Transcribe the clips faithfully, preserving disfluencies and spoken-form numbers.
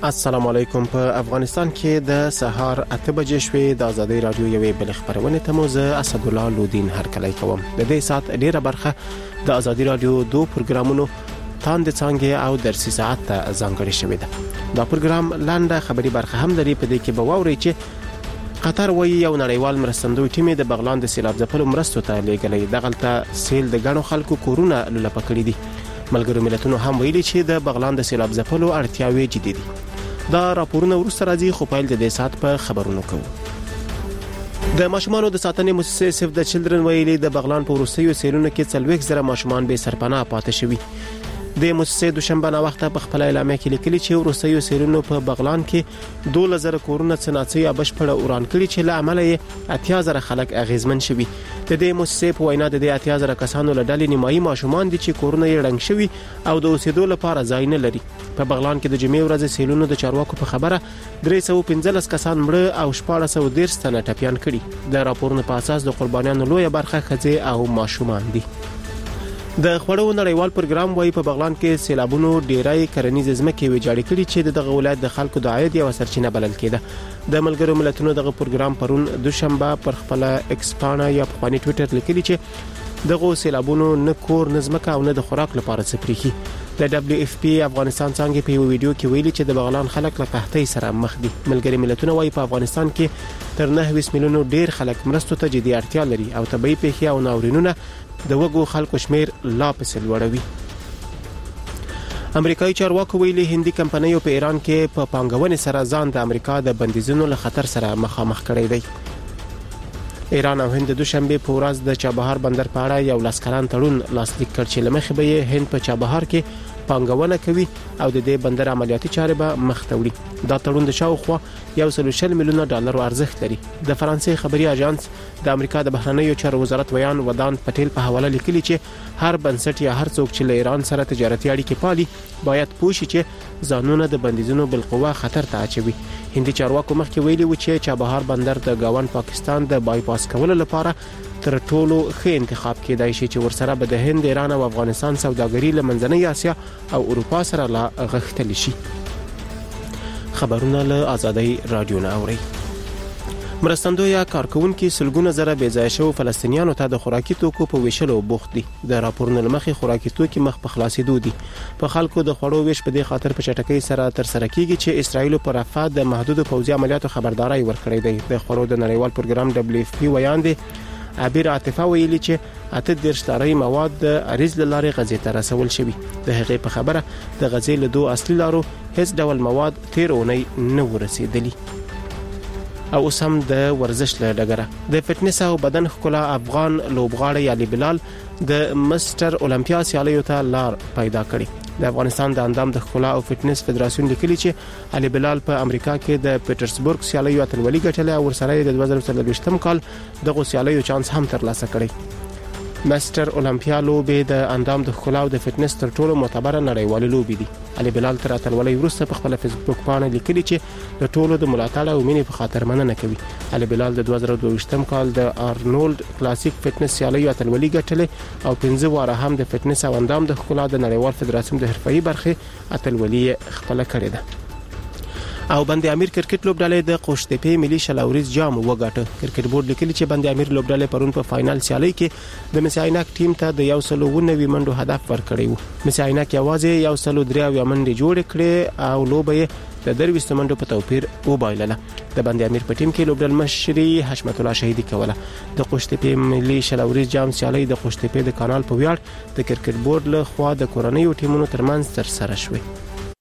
السلام علیکم. په افغانستان کې د سهار اته بجې شوې. د ازادي رادیو یوې بل خبرونه ته مو زه اسد الله لودین هرکلی کوم. د دې سات ډیره برخه د ازادي رادیو دوه پروګرامونو تاند څنګه او درسي ساعت ته ځانګړې شوې ده. دا پروګرام لاندې خبري برخه هم لري. په دې کې به واوري چې قطر وایي یو نړیوال مرستندوی ټیم د بغلان د سیلاب ځپلو مرستو ته لېږلی. دغلته سیل د غنو خلکو کورونه لپاره کړی دي. ملګرو ملتونو هم ویلي چې د بغلان د سیلاب ځپلو اړتیاوې جدي دي. دا راپورونه ورسره راځي، خو پیل د دې سات په خبرونو کوو. د ماشومانو د ساتنې مؤسسې سیف د چلډرن ویلي د بغلان په وروستیو سیلونو کې څلوېښت زره ماشومان به سرپناه پاتې شوي. د مؤسسې دوشنبه نه وخته په خپل اعلامیه کې لیکلي چې وروستیو سیلونو په بغلان کې دوه زره کورونه څناڅي یا بشپړه وران کړي چې له عمله یې اتیا زره خلک اغیزمن شوي. د دې مؤسسې په وینا د اتیا زره کسانو له ډلې نیمایي ماشومان دي چې کورونه یې ړنګ شوي او د اوسېدو لپاره ځای نه لري. په بغلان کې د جمعې ورځې سیلونو د چارواکو په خبره درې سوه پنځلس کسان مړه او شپاړس سوه دېرش تنه ټپیان کړي. د راپورونو په اساس د قربانیانو لویه برخه ښځې او ماشومان دي. د خوړو نړیوال پروګرام وايي په بغلان کې سیلابونو ډیرای کرنیز ځمکې ویجاړې کړي چې دغه ولایت د خلکو د عاید یوه سرچینه بلل کېده. د ملګرو ملتونو دغه پروګرام پرون دوشنبه پر خپل ایکس پاڼه یا په خپل ټوئیټر لیکلي چې دغه سیلابونو نه کور نه ځمکه او نه د خوراک لپاره څه پریخي. د دبليو اف پی افغانستان څنګه په یو ویډیو کې ویلي چې د بغلان خلک له قحطۍ سره مخ دي. ملګري ملتونه وايي په افغانستان کې تر نهه میلیونه ډیر خلک مرستو ته جدي اړتیا لري او طبي پیښې او ناورینونه د وګو خلکو شمیر لا پسې لوړوي. امریکایي چارواکو ویلي هندي کمپنیو په ایران کې په پانګونې سره ځان د امریکا د بندیزونو له خطر سره مخامخ کړی دی. ایران او هند د دوشنبه په ورځ د چابهار بندر په اړه یو لاسکران تړون لاسلیک کړ چې لمخې به هند په چابهار کې پانګونه کوي او د دې بندر عملیاتي چارې به مخ ته وړي. دا تړون د شاوخوا یو سل شل میلیونه ډالر ارزښت لري. د فرانسې خبري اژانس د امریکا د بهرنیو چارو وزارت ویان ودان پټیل په حواله لیکلي چې هر بنسټ یا هر څوک چې له ایران سره تجارتي اړیکې پالي باید پوه شي چې ځانونه د بندیزونو بالقوه خطر ته اچوي. هندي چارواکو مخکې ویلي و چې چابهار بندر د گاون پاکستان د بایپاس کولو لپاره تر ټولو ښه انتخاب کېدای شي چې ورسره به د هند، ایران او افغانستان سوداګري له منځنۍ اسیا او اروپا سره لا غښتلی شي. خبرونه له ازادي رادیو نه اوري. مرستندوی کارکونکو سلګونه زره بې ځای شو فلسطینیانو ته د خوراکي توکو په ویشلو بوخت دي. د راپورونو لمخې خوراکي توکي مخ په خلاصېدو دي. په خلکو د خوړو ویش په دې خاطر په چټکۍ سره تر سره کیږي چې اسرائیل پر رفح د محدود پوځي عملیاتو خبرداري ورکړې ده. د خوړو د نړیوال پروګرام دبليو اف پی ویان دي عبیر عاطفه ویلي چې اته دیرش لارې مواد د اریز لارې غزې ته رسول شوي. د هغې په خبره د غزې له دوه اصلي لارو هیڅ ډول مواد تیر اونۍ نه ورسېدلي. او اوس هم د ورزش له ډګره د فټنس او بدن ښکلا افغان لوبغاړی علي بلال د مستر اولمپیا سیالیو ته لار پیدا کړي. د افغانستان د اندام د ښکلا او فټنس فدراسیون لیکلي چې علي بلال په امریکا کې د پیټرزبورګ سیالیو اتلولي ګټلې او ورسره د دوه زره څلوېښتم کال دغه سیالیو چانس هم ترلاسه کړی. مستر اولمپیا لوبې د اندام د ښکلا او د فټنس تر ټولو معتبره نړیوالې لوبې دي. علي بلال تر اتلولۍ وروسته په خپل فیسبوک باندې لیکلي چې د ټولو د ملاتړ او مینې په خاطر مننه کوي. علي بلال د دوه زره دوه ویشتم کال د آرنولد کلاسیک فټنس سیالیو اتلولي ګټلې او پنځه واره هم د فټنس او اندام د ښکلا د نړیوال فدراسیون د حرفه‌ایي برخې اتلولي خپل کړې ده. او بند امیر کرکټ لوبډلې د قوشتېپې ملي شلاوريز جام وګاټه. کرکټ بورډ لیکلي چې بند امیر لوبډلې پرون په فائنل سیالي کې د مسایناک ټیم ته د یو سل نوي منډو هدف ورکړی وو. مسایناک یوازې یو سل درې منډې جوړ کړې او لوبې د درويست منډو په توپیر وبایلله. د بند امیر په ټیم کې لوبډل مشري حشمت الله شهیدی کوله. د قوشتېپې ملي شلاوريز جام سیالي د قوشتېپې د کانال په ویاړ د کرکټ بورډ له خوا د کورنیو ټیمونو ترمنځ تر سره شوه.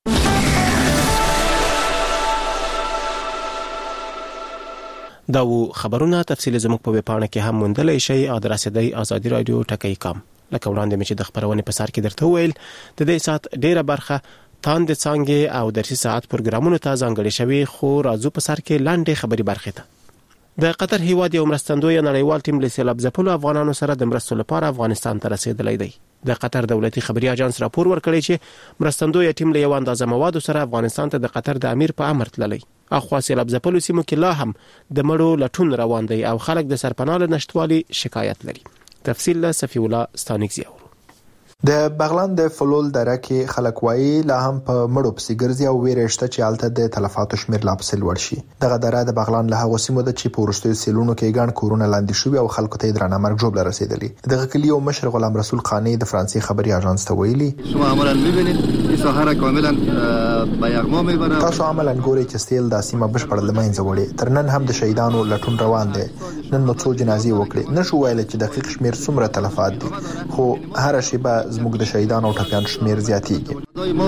دا و خبرونه تفصیل زموږ په ویبپاڼه کې هم موندلای شئ. ادرس دی ازادي رادیو ټکی کام. لکه وړاندې مې چې د خبرونې په سر کې درته ویل د دې سات ډیره برخه تاند څنګه او درسي ساعت پروګرامونو ته ځانګړي شوی. خو راځو په سر کې لاندې خبري برخه ته. د قطر هیواد یو مرستندوی نړیوال ټیم له سیلاب ځپلو افغانانو سره د مرستو لپاره افغانستان ته رسیدلی دی. د قطر دولتي خبري اژانس راپور ورکړی چې مرستندوی ټیم له یو اندازه موادو سره افغانستان ته د قطر د امیر په امر تللی. اخوا سیلاب ځپلو سیمو کې لا هم د مړو لټون روان دی او خلک د سرپناه له نشټوالي شکایت لري. تفصیل له صفی الله ستانکزی. د بغلان د فلول دره کې خلک وایي لا هم په مړو پسې ګرځي او ویره شته چې هلته د تلفاتو شمیر لا پسې لوړ شي. دغه دره د بغلان له هغو سیمو ده چې په وروستیو سیلونو کې ګڼ کورونه لاندې شوي او خلکو ته درانه مرګ ژوبله رسیدلی. دغه کلی یو مشر غلام رسول خانی د فرانسې خبري اژانس ته ویلي شما عملاً می‌بینید این ساحه را کاملاً به یغما میبره. تاسو عملاً ګورئ چې سیل د سیمه بشپړ له منځه وړي. تر نن هم د شهیدانو لټون روان دی. نن نو څو جنازې وکړي. نشو ویل چې دقیق شمیر څومره تلفات دي، خو هر شیبه زموږ د شهیدانو او ټپیانو شمیر زیاتېږي.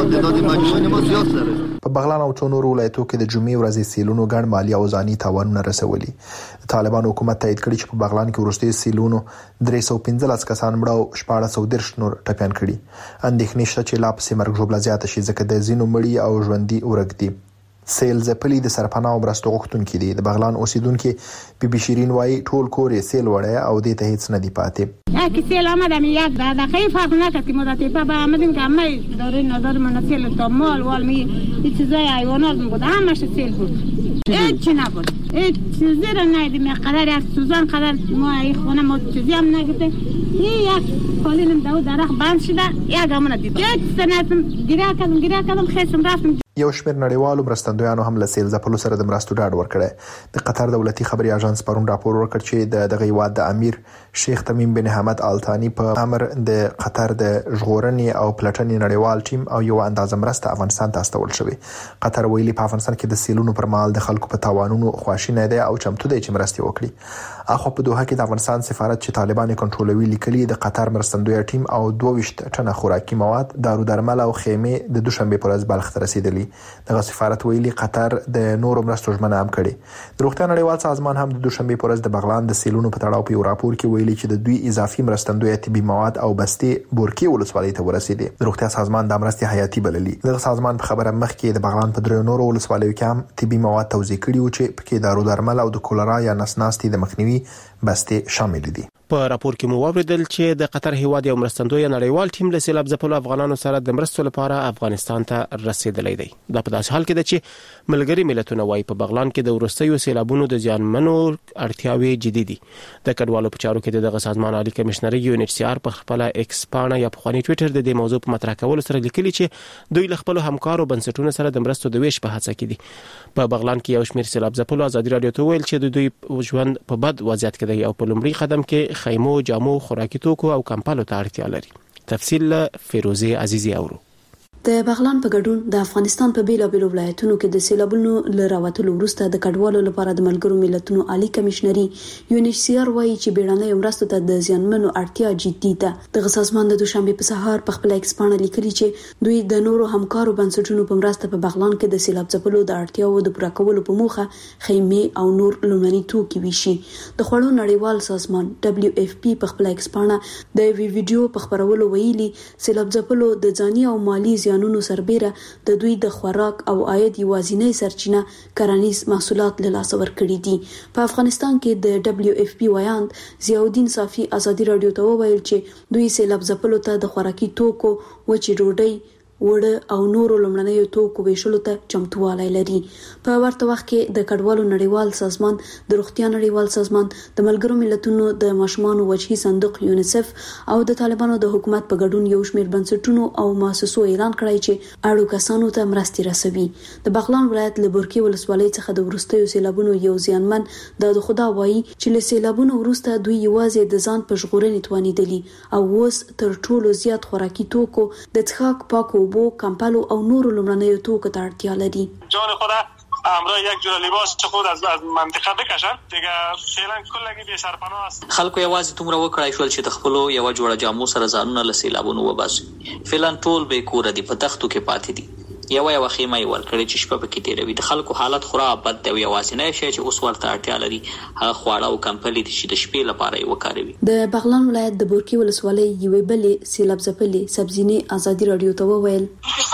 په بغلان او څو نورو ولایتونو کې د جمعې ورځې سیلونو ګڼ مالي او ځاني تاوانونه رسولي. طالبان حکومت تایید کړی چې په بغلان کې وروستي سیلونو درې سوه پنځلس کسان مړه او شپاړس سوه دېرش نور ټپیان کړي. اندېښنې شته چې لا پسې مرګ ژوبله زیاته شي ځکه د ځینو مړي او ژوندي ورک دي. سیل ځپلي د سرپناه او مرستو غوښتونکي دي. د بغلان اوسیدونکي بي بي شیرین وایي ټول کور یې سیل وړی او دې ته هیڅ نه دی پاتې. که سیل آمدم یک دقیقه فرق نکرد که ما تیپه با آمدیم که همه داره نداره من سیل تا مال وال می این چیزای حیوانات بود همش سیل بود. هیچ چی نبود. هیچ چیزی را ندیدیم. قدر از سوزان قدر ما این خونه ما چیزی هم نگفته. این یک پالینم دو درخت بند شده یک همون دید. هیچ سنتم گیره کردم گیره کردم خیسم رفتم. یو شمېر نړیوالو مرستندویانو هم له سیل ځپلو سره د مرستو ډاډ ورکړی. د قطر دولتي خبري اژانس پرون راپور ورکړ چې د دغه هیواد د امیر شیخ تمیم بن حمد آل ثاني په امر د قطر د ژغورنې او پلټنې نړیوال ټیم او یو اندازه مرسته افغانستان ته استول شوې. قطر ویلي په افغانستان کې د سیلونو پر مهال د خلکو په تاوانونو خواشینی دی او چمتو دی چې مرستې وکړي. اخو په دوحه کې د افغانستان سفارت چې طالبان کنټرولوي لیکلي د قطر مرستندوی ټیم او دوه ویشت ټنه خوراکي مواد، دارو درمل او خیمې د دوشنبه پر ورځ بلخ ته رسیدلي. دغه سفارت ویلي قطر د نورو مرستو ژمنه هم کړې. د روغتیا نړیوال سازمان هم د دوشنبه پر ورځ د بغلان د سیلونو په تړاو په یو راپور کې ویلي چې د دوی اضافي مرستندوی طبي مواد او بستې بورکي ولسوالۍ ته ورسېدي. د روغتیا سازمان د مرستې حیاتي بللي. دغه سازمان په خبره مخکې د بغلان په درې نورو ولسوالیو کې هم طبي مواد توزیع کړي وو چې پکې دارو درمل او د کولرا یا نس ناستي د مخنیوي بستې شامل دي. په راپور کې مو واوریدل چې د قطر هیواد یو مرستندوی نړیوال ټیم له سیلاب ځپلو افغانانو سره د مرستو لپاره افغانستان ته رسیدلی دی. دا په داسې حال کې ده چې ملګري ملتونه وایي په بغلان کې د وروستیو سیلابونو د زیانمنو اړتیاوې جدي دي. د کډوالو په چارو کې دغه سازمان عالی کمشنر یو ان ایچ سی آر په خپل ایکس پاڼه یا په خواني ټوئیټر د دې موضوع په مطرح کولو سره لیکلي چې دوی له خپل همکارو بنسټونو سره د مرستو د ویش په هڅه کې دي. په بغلان کې یو شمېر سیلاب ځپلو ازادي رادیو ته ویل چې د دوی ژوند په بد وضعیت کې دی او په لومړي قدم کې خیمو، جامو، خوراکي توکو او کمپالو ته اړتیا لري. تفصیل فیروزه عزیزی اورو. د بغلان په ګډون د افغانستان په بیلابیلو ولایتونو کې د سیلابونو له راوتلو وروسته د کډوالو لپاره د ملګرو ملتونو عالی کمشنري یو ان ایچ سی آر وایي چې بیړنۍ مرستو ته د زیانمنو اړتیا جدي ده. دغه سازمان د دوشنبه په سهار په خپل ایکس پاڼه لیکلي چې دوی د نورو همکارو بنسټونو په مرسته په بغلان کې د سیلاب ځپلو د اړتیاو د پوره کولو په موخه خیمې او نور لومړني توکي ویشي. د خوړو نړیوال سازمان دبليو اف پی په خپل ایکس پاڼه د وی ویډیو په خبرولو ویلي سیلاب ځپلو د ځاني او مالی زیانونو سربېره د دوی د خوراک او عاید یوازینۍ سرچینه کرنیز محصولات له لاسه ورکړي دي. په افغانستان کې د دبليو اف پی ویاند ضیاءالدین صافي ازادي رادیو ته وویل چې دوی سیلاب ځپلو ته د خوراکي توکو، وچې ډوډۍ، وړه او نورو لومړنیو توکو ویشلو ته چمتووالی لري. په ورته وخت کې د کډوالو نړیوال سازمان، د روغتیا نړیوال سازمان، د ملګرو ملتونو د ماشومانو وجهي صندوق یونیسف او د طالبانو د حکومت په ګډون یو شمېر بنسټونو او مؤسسو اعلان کړی چې اړو کسانو ته مرستې رسوي. د بغلان ولایت له بورکي ولسوالۍ څخه د وروستیو سیلابونو یو زیانمن د خدا وایي چې له سیلابونو وروسته دوی یوازې د ځان په ژغورنې توانېدلي او اوس تر ټولو زیات خوراکي توکو، د څښاک پاکو بو، کمپالو او نورو لومړنیو توکو ته اړتیا لري. جان خدا همراه یک جور لباس چه خود از از منطقه بکشن دیگه فعلا کلگی بی سرپناه است. خلکو یوازې تومره وکړای شول چې د خپلو یو جوړه جامو سره ځانونه له سیلابونو وباسي. فعلا ټول به کور دي په تختو کې پاتې دي. یو یو خیمه یې ورکړي چې شپه پکې تیروي. د خلکو حالت خورا بد دی. یوازینی شی چې اوس ورته اړتیا لري هغه خواړه او کمپلې دي چې د شپې لپاره یې وکاروي. د بغلان ولایت د بورکي ولسوالۍ یوې بلې سیلاب ځپلې سبزینې ازادي رادیو ته وویل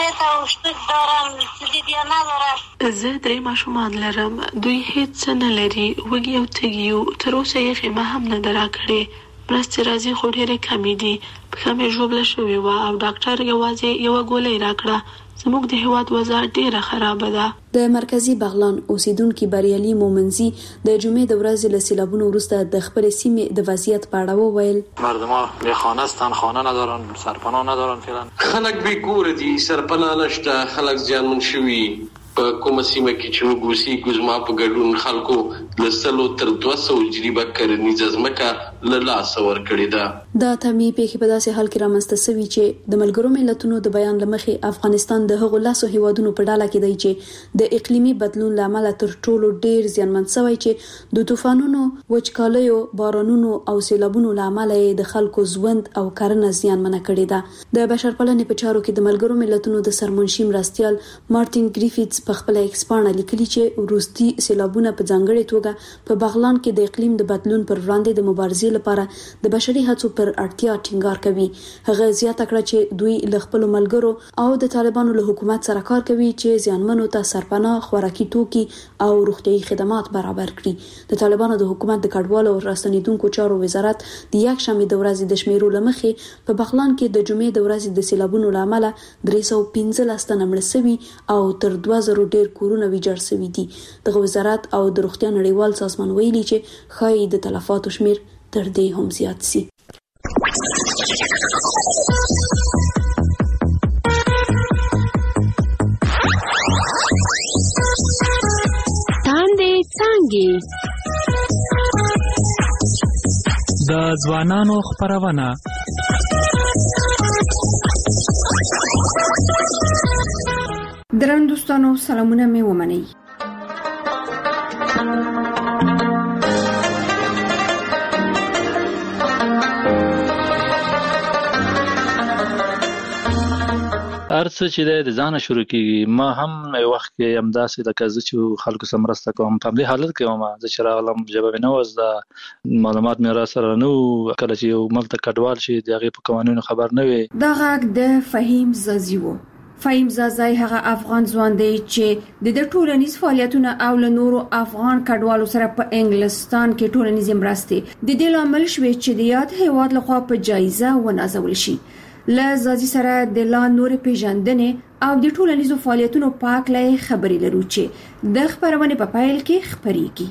زه درې ماشومان لرم. دوی هیڅ څه نه لري. وږي او تږي یو. تر اوسه یې خیمه هم نه ده راکړې. مرستې راځي خو ډېرې کمې دي. پښه مې ژوبله شوې وه او ډاکټر یوازې یوه ګولۍ راکړه زموږ د هیواد وضع ډیره خراب ده. د مرکزی بغلان اوسیدونکو بریالي مومنزي د جمعې د ورځې له سیلابونو وروسته د خپل سیمې د وضعیت په اړه وویل. مردم بی خانه هستن، خانه ندارن، سرپناه ندارن. فعلا خلک بی کور دي، سرپناه نشته، خلک زیانمن شوي. په کومه سیمه کې چې موږ اوسېږو زما په ګډون خلکو له سلو تر دوه سوه جریبه کرنیزه ځمکه له لاسه ورکړې ده. دا اتمې پیښې په داسې حال کې رامنځته شوي چې د ملګرو ملتونو د بیان له مخې افغانستان د هغو لاسو هیوادونو په ډله کې دی چې د اقلیمي بدلون له امله تر ټولو ډیر زیانمن شوی، چې د طوفانونو، وچکالیو، بارانونو او سیلابونو له امله د خلکو ژوند او کرنه زیانمنه کړې ده. د بشرپالنې په چارو کې د ملګرو ملتونو د سرمنشي مرستیال مارټین ګریفیتس په خپل ایکسپانه لیکلي چې وروستي سیلابونه په ځانګړي توګه په بغلان کې د اقلیم د بدلون پر وړاندې د مبارزې لپاره د بشري هڅو پر اړتیا ټینګار کوي. هغه زیاته کړه چې دوی له خپل ملګرو او د طالبانو له حکومت سره کار کوي چې زیانمنو ته سرپناه، خوراکي توکي او روغتيایي خدمات برابر کړي. د طالبانو د حکومت د کډوالو او راستنیدونکو چارو وزارت د یک شنبه د ورځې د شمیرو لمخې په بغلان کې د جمعې د ورځې د سیلابونو لامل درې سوه پنځلس تنه مړه شوي او تر دوه زره ډیر کورونه ویجاړ شوي دي. د وزارت او د روغتیا نړیوال سازمان ویلي چې ښایي د تلفاتو شمیر تر دې هم زیات شي. تاندې څانګې د ځوانانو خپرونه. درنو دوستانو، سلامونه مې ومنئ. ارڅ چې د ځانه شروع کیږي. ما هم یو وخت کې همداسې لکه زه چې خلکو سره مرسته کوم په دې حالت کې وم، زه چې راغلم ژبه مې نه وه زده، معلومات مې را سره نه وو. کله چې یو ملک ته کډوال شي د هغې په قوانینو خبر نه وي. دا غږ د فهیم زازي و. فهیم زازي هغه افغان ځوان دی چې د ټولنیز فعالیتونو او له نورو افغان کډوالو سره په انګلستان کې ټولنیز مرستې د دې لامل شوې چې د یاد هیواد لخوا په جایزه ونازول شي. له زازي سره د لا نور پیژندنې او د ټولنیزو فعالیتونو پاک لای خبرې لرو چې د خبرونه په پایل کې خبرېږي.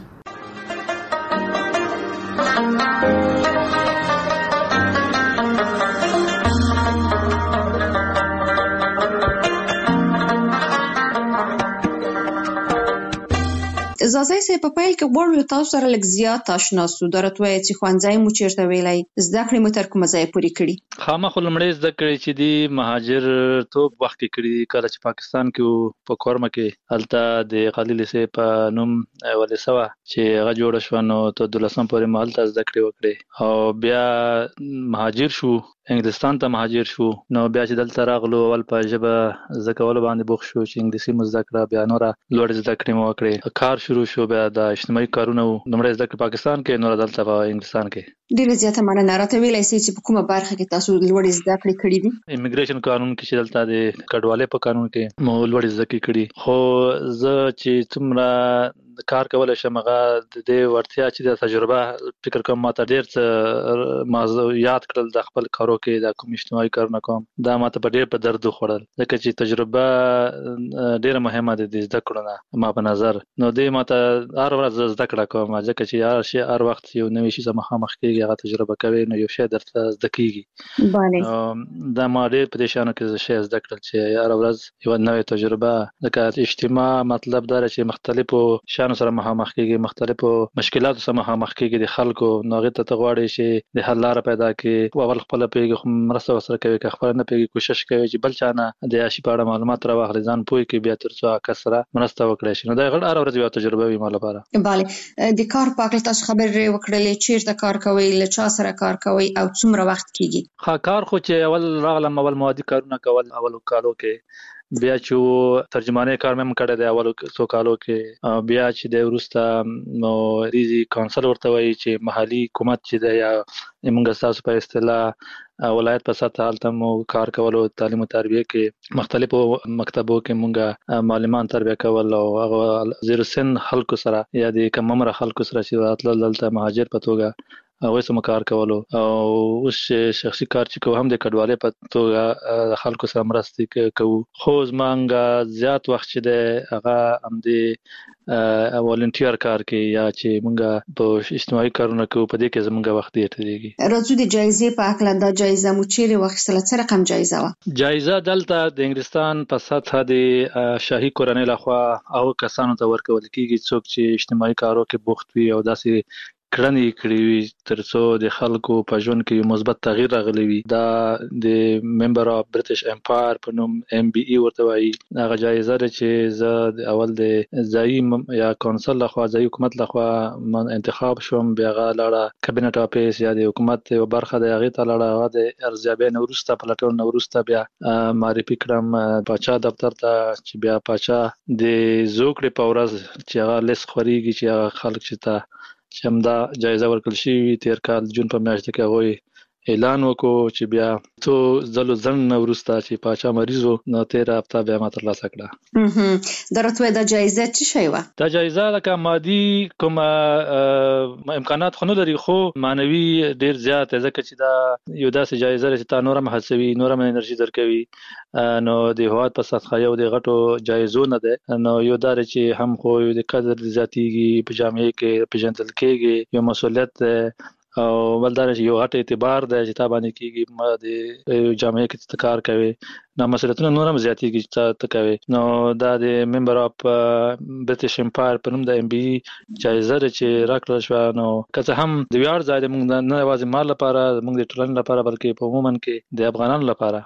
زازي سه په پایل کې غوړو تاسو سره لږ زیات آشنا سو. درته وایي چې خوانځای مو چیرته ویلای، زده کړې مو تر کومه ځای پورې کړي؟ خامخا لومړی زده کړې چې دی مهاجر توپ وخت کې کړي. کله چې پاکستان کې په کورمه کې هلته د خلیل سه په نوم ولې سوا چې هغه جوړ شو، نو ته دولسم پورې مهالته زده کړې وکړې او بیا مهاجر شو، انګلستان ته مهاجر شو. نو بیا چې دلته راغلو اول په ژبه زده کولو باندې بوخت شو چې انګلیسي مو زده کړه، بیا نوره لوړې زده کړې مو وکړې. کار شروع شو، بیا د اجتماعي کارونه لومړی زده کړې پاکستان کې، نوره دلته په انګلستان کې. ډېره زیاته مننه. راته ویلی سئ چې په کومه برخه کې تاسو لوړې زده کړې کړې دي؟ امیګریشن قانون کې چې دلته د کډوالۍ په قانون کې مو لوړې زده کړې کړي. خو زه چې څومره کار کولای شم هغه د دې ورتیا چې د تجربه فکر کوم ماته ډېر څه ما یاد کړل د خپل کارو کې د کوم اجتماعي کارونه کوم، دا ماته په ډېر په درد وخوړل ځکه چې تجربه ډېره مهمه ده د زده کړو نه ما په نظر. نو دې ماته هر ورځ زده کړه کوم ځکه چې هر شی هر وخت یو نوی شی مخامخ کېږي، هغه تجربه کوي نو یو شی درته زده کېږي. بله دا ما ډېر په دې شیانو کې شی زده کړل چې هر ورځ یوه نوې تجربه. ځکه اجتماع مطلب دا چې مختلفو سره مخامخ کېږي، مختلفو مشکلاتو سره مخامخ کېږي د خلکو، نو هغې ته ته غواړې چې د حل لاره پیدا کړي. اول خپله پوهېږي خو مرسته ورسره کوي، که خپله نه پوهېږي کوشش کوي چې بل چا نه د یاشي په اړه معلومات راواخلي، ځان پوه کړي، بیا تر څو هغه کس سره مرسته وکړی شي. نو دا هر ورځ یوه تجربه وي ما لپاره. بله، د کار په هکله تاسو خبرې وکړلې، چېرته کار کوئ، له چا سره کار کوئ او څومره وخت کېږي؟ ښه کار خو چې اول راغلم اول موادي کارونه کول اولو کالو کې، بیا چې ترجمانۍ کار مې هم کړی دی اولو څو کالو کې، بیا چې دی وروسته نو ریزي کانسل ورته وایي چې محلي حکومت چې دی یا موږ ستاسو په اصطلاح ولایت په سطح هلته مو کار کول او تعلیم او تربیه کې مختلفو مکتبو کې موږ معلمان تربیه کول او هغه زیر سن خلکو سره یا د کم عمره خلکو سره چې راتلل دلته مهاجر په توګه هغه سم کار کولو او اوس شخصي کار چې کوم هم د کډوالۍ په توګه خلکو سره مرسته کوو خو زمونږ زیات وخت چې د هغه هم د والنټیر کار کې یا چې مونږ په اجتماعي کارونه کوو په دې کې زمونږ وخت ډیر تیریږي. راځو د جایزې په اړه دا جایزه مو چیرې واخیستله؟ څه رقم جایزه وه؟ جایزه دلته د انګلستان په سطح د شاهي کورنۍ لخوا او کسانو ته ورکول کیږي څوک چې اجتماعي کارو کې بوخت وي او داسې کړنې کړې وي ترڅو د خلکو په ژوند کې مثبت تغییر راغلی وي. دا د ممبر اف برټش امپایر په نوم ام بي ای ورته وایي. هغه جایزه ده چې زه د اول د ځایي یا کونسل لخوا ځایي حکومت لخوا انتخاب شوم، بیا هغه لاړه کابینټ افیس یا د حکومت یو برخه د هغې ته لاړه. هغه د ارزیابۍ نه وروسته پلټنو نه وروسته بیا معرفي کړم پاچا دفتر ته چې بیا پاچا د زوکړې په ورځ چې هغه لیست خورېږي چې هغه خلک چې ته چې همدا جایزه ورکړل شوې تیر کال جون په میاشت کې هغوی اعلان وکړو چې بیا څو ځلو ځنډ نه وروسته چې پاچا مریض و نو تېره هفته بیا ما ترلاسه کړه. دا راته وایه دا جایزه څه شی وه؟ دا جایزه لکه مادي کوم امکانات خو نه لري خو معنوي ډېر زیات دی ځکه چې دا یو داسې جایزه ده چې تا نور هم هڅوي، نور هم انرژي درکوي. نو د هېواد په سطحه یو د غټو جایزو نه دی. نو یو دا دی چې هم خو د قدر زیاتېږي په جامعه کې پېژندل کېږي، یو مسؤلیت دی او بل دا چې یو غټ اعتبار دی چې تا باندې کېږي ما د جامعه کې ته کار کوي. نو مسؤلیتونه نور هم زیاتېږي چې ته کوي. نو دا د ممبر اف برټش امپایر په نوم د ام بي ای جایزه ده چې راکړل شوه. نو که څه هم د ویاړ ځای دی موږ نه یوازې ما لپاره موږ د ټولنې لپاره بلکې په عموما کې د افغانانو لپاره.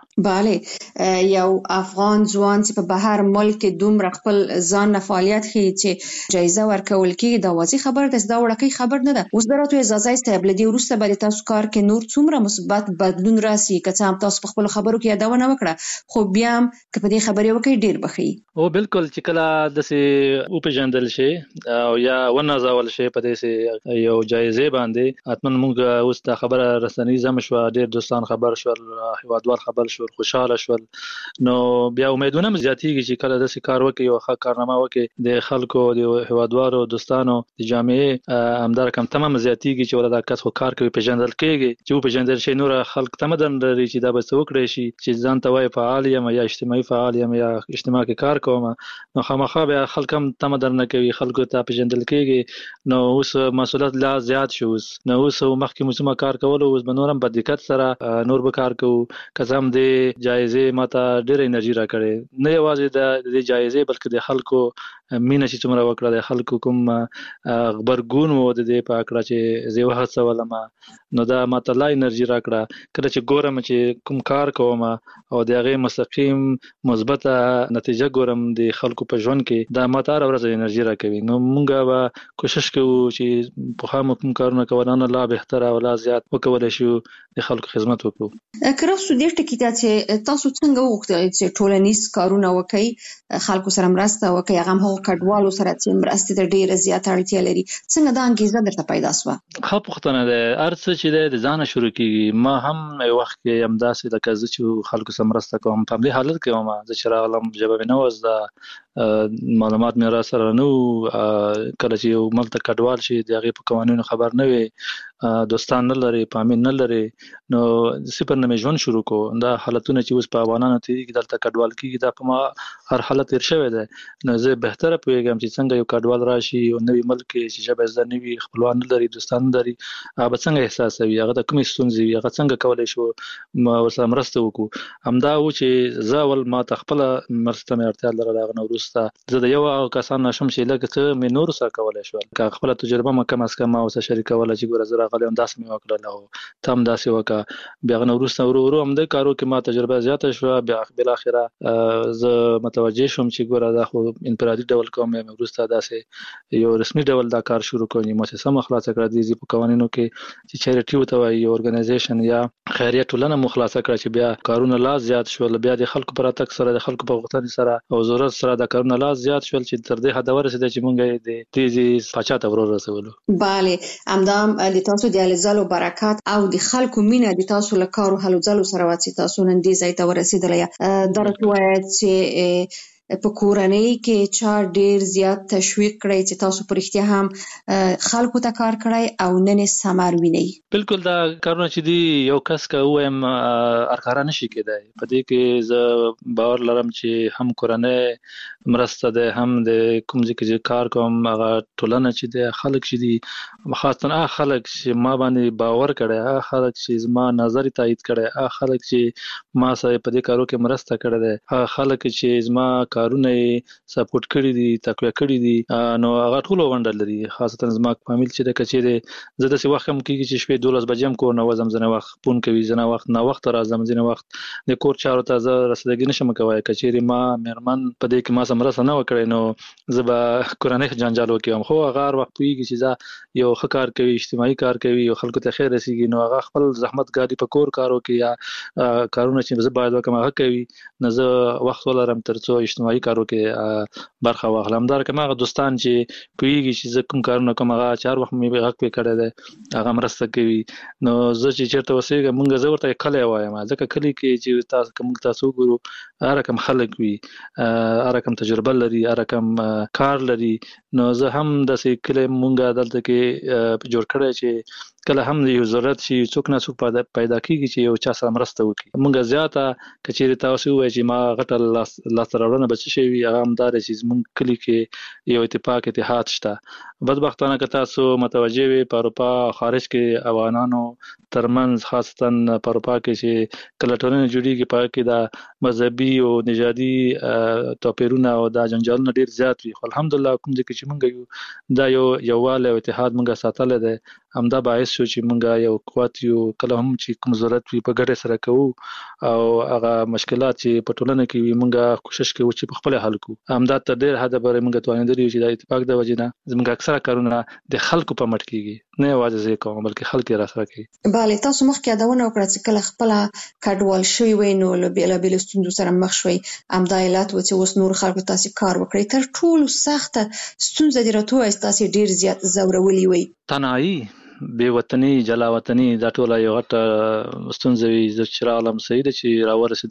بله یو افغان ځوان چې په بهر ملک کې دومره خپل ځان نه فعالیت ښیي چې جایزه ورکول کېږي دا واضح خبره ده، دا وړوکی خبر نه ده. اوس به راته وایې ځاځی صاحب له دې وروسته به د تاسو کار کې نور څومره مثبت بدلون راسي؟ که څه هم تاسو په خپلو خبرو کې یادونه وکړه خو بیا هم که په دې خبرې وکړئ ډېر به ښه وي. او بالکل چې کله داسې وپېژندل شي او یا ونازول شي په داسې یو جایزې باندې حتما موږ اوس دا خبره رسنیز هم شوه، ډېر دوستان خبر شول، هېوادوال خبر شول، خوشحاله شول. نو بیا امیدونه هم زیاتېږي چې کله داسې کار وکړي یو ښه کارنامه وکړي د خلکو د هېوادوالو دوستانو د جامعې همدا رقم تمه هم زیاتېږي چې ولا دا کس خو کار کوي پېژندل کېږي چې وپېژندل شي. نور خلک تمه در لري چې دا به څه وکړی شي چې ځان ته وایي فعال یم یا اجتماعي فعال یم یا اجتماع کې کار کوم. نو خامخا بیا خلک هم تمه در نه کوي، خلکو ته پېژندل کېږي. نو اوس مسؤلیت لا زیات شو. اوس نو اوس مخکې مو څومره کار کولو اوس به نور هم په دقت سره نور به کار کوو. که څه هم د جایزې ما ته ډېره انرژي راکړې، نه یوازې د دې جایزې بلکې د خلکو مینه چې څومره وکړه، د خلکو کوم غبرګون و د دې په هکله چې زه یې وهڅولم نو دا ما ته لا انرژي راکړه. کله چې ګورم چې کوم کار کوم او د هغې مستقیم مثبته نتیجه ګورم د خلکو په ژوند کې، دا ما ته هره ورځ انرژي راکوي. نو موږ به کوشش کوو چې پخوا مو کوم کارونه کول نه لا بهتره او لا زیات وکولی شو د خلکو خدمت وکړو. که راسو دې ټکي ته چې تاسو څنګه وغوښتل چې ټولنیز کارونه وکړئ، خلکو سره مرسته وکړئ، هغه هم هغو کډوالو سره چې مرستې ته ډېره زیاته اړتیا لري، څنګه دا انګېزه درته پیدا سوه؟ ښه پوښتنه ده. هر څه چې دی د ځانه شروع کېږي. ما هم یو وخت کې همداسې لکه زه چې خلکو سره مرسته کوم په همدې حالت کې وم. زه چې راغلم ژبه مې نه وه زده، معلومات مې را سره نه وو. کله چې یو ملک ته کډوال شي د هغې په قوانینو خبر نه وي، دوستان نه لري، فامیل نه لري، نو صفر نه مې ژوند شروع کړو. دا حالتونه چې اوس په افغانانو تېرېږي دلته کډوال کېږي دا په ما هر حالت تېر شوی دی. نو زه بهتره پوهېږم چې څنګه یو کډوال راشي یو نوي ملک کې چې ژبه زده نه وي، خپلوان نه لري، دوستان نه لري، هغه به څنګه احساسوي، هغه د کومې ستونزې وي، هغه څنګه کولی شو ورسره مرسته وکړو. همدا و چې زه اول ما ته خپله مرسته مې اړتیا لرله. هغه نه وروسته زه د یو هغو کسانو نه شم چې لږ څه مې نورو سره کولی شول، که خپله تجربه مې کم از کم ما ورسره شریکوله چې ګوره زه راغلی یم داسې مې وکړل او ته هم داسې وکړه. بیا هغه نه وروسته ورو ورو همدې کارو کې ما تجربه زیاته شوه. بیا بالاخره زه متوجه شوم چې ګوره دا خو انفرادي ډول کوم یم. وروسته داسې یو رسمي ډول دا کار شروع کړم، مؤسسه مو خلاصه کړه. د په قوانینو کې چې چیریټي ورته وایي، یو ارګنایزیشن یا خیریه ټولنه مو خلاصه کړه چې بیا کارونه لا زیات شول. بیا د خلکو په راتګ سره د خلکو په غوښتنې سره او ضرورت سره دا کارونه لا زیات شول چې تر دې حده ورسېده چې موږ یې د تیزې پاچا ته ور ورسولو. بله همدا د تاسو د هلې ځلو برکت او د خلکو مینه د تاسو له کارو هلو ځلو سره وه چې تاسو نن دې ځای ته ورسېدلی. دا راته ووایه چې په کورنۍ کې چا ډیر زیات تشویق کړی چې تاسو په رښتیا هم خلکو ته کار کړی او نن یې ثمر وینئ؟ بالکل دا کارونه چې دی یو کس که ووایم ارکاره نشي کېدای. په دې کې زه باور لرم چې هم کورنۍ مرسته ده، هم د کوم ځای کې کار کوم هغه ټولنه چې دی، خلک چې دي، خاصتاً هغه خلک چې ما باندې باور کړی، هغه خلک چې زما نظر تایید کړی، هغه خلک چې ما سره په دې کارو کې مرسته کړې ده، هغه خلک چې زما کارونه یې سپورټ کړي دي، تقویه کړي دي، نو هغه ټول ونډه لري. خاصتاً زما فامیل چې د کچېرې زه داسې وخت هم کېږي چې شپې دولس بجې هم کور نه وځم، ځینې وخت فون کوي، ځینې وخت ناوخته راځم، ځینې وخت د کور چارو ته زه رسیدګي نشم کولی. که چېرې ما مېرمن په دې کې ما سره مرسته نه وکړې نو زه به کورنۍ جنجال وکړم. خو هغه هر وخت پوهېږي چې زه یو ښه کار کوي، اجتماعي کار کوي، یو خلکو ته خیر رسېږي، نو هغه خپل زحمت ګالي په کور کارو کې یا کارونه چې زه باید وکړم هغه کوي، نو زه وخت ولرم تر څو اجتماعي کارو کې برخه واخلم. همدارنګه هغه دوستان چې پوهېږي چې زه کوم کارونه کوم هغه چې هر وخت مې غږ پرې کړی دی هغه مرسته کوي. نو زه چې چېرته اوسېږم مونږ زه ورته کلی وایم، ځکه کلي کې چې تاسو که موږ تاسو وګورو هر رقم خلک وي، هر رقم تجربه لري، هر رقم کار لري. نو زه هم داسې کلی مونږ دلته کې جوړ کړی چې کله هم یو ضرورت شي څوک نه څوک پیدا کېږي چې یو چا سره مرسته وکړي. مونږ زیاته که چېرې تاسو ووایئ چې ما غټه لاسته راوړنه به څه شی وي، هغه همدا دی چې زموږ کلي کې یو اتفاق اتحاد شته. بدبختانه که تاسو متوجه وي په اروپا خارج کې افغانانو ترمنځ، خاصتاً په اروپا کې چې کله ټولنې جوړېږي په هغه کې دا مذهبي او نژادي توپیرونه او دا جنجالونه ډېر زیات وي. خو الحمدلله کوم ځای کې چې مونږ یو دا یو یووالی او اتحاد مونږ ساتلی دی، همدا باعث شو چې مونږ یو قوت یو. کله هم چې کوم ضرورت وي په ګډه سره کوو او هغه مشکلات چې په ټولنه کې وي مونږ کوشش کوو چې په خپل حل کوو. همدا تر ډېر حده پورې مونږ توانېدلي یو چې دا اتفاق د وجې نه زموږ اکثره کارونه د خلکو په مټ کېږي، نه یوازې زه کوم بلکې خلک یې راسره کوي. بله، تاسو مخکې یادونه وکړه چې کله خپله کډوال شوي وئ نو له بېلابېلو ستونزو سره مخ شوئ، همدا علت و چې اوس نور خلکو تاسې کار وکړئ. تر ټولو سخته ستونزه دې راته ووایاست تاسې ډېر زیات ځورولي وئ؟ تنهایي، بې وطني، جلا وطني، دا ټوله یو غټه ستونزه وي. زه چې راغلم صحیح ده چې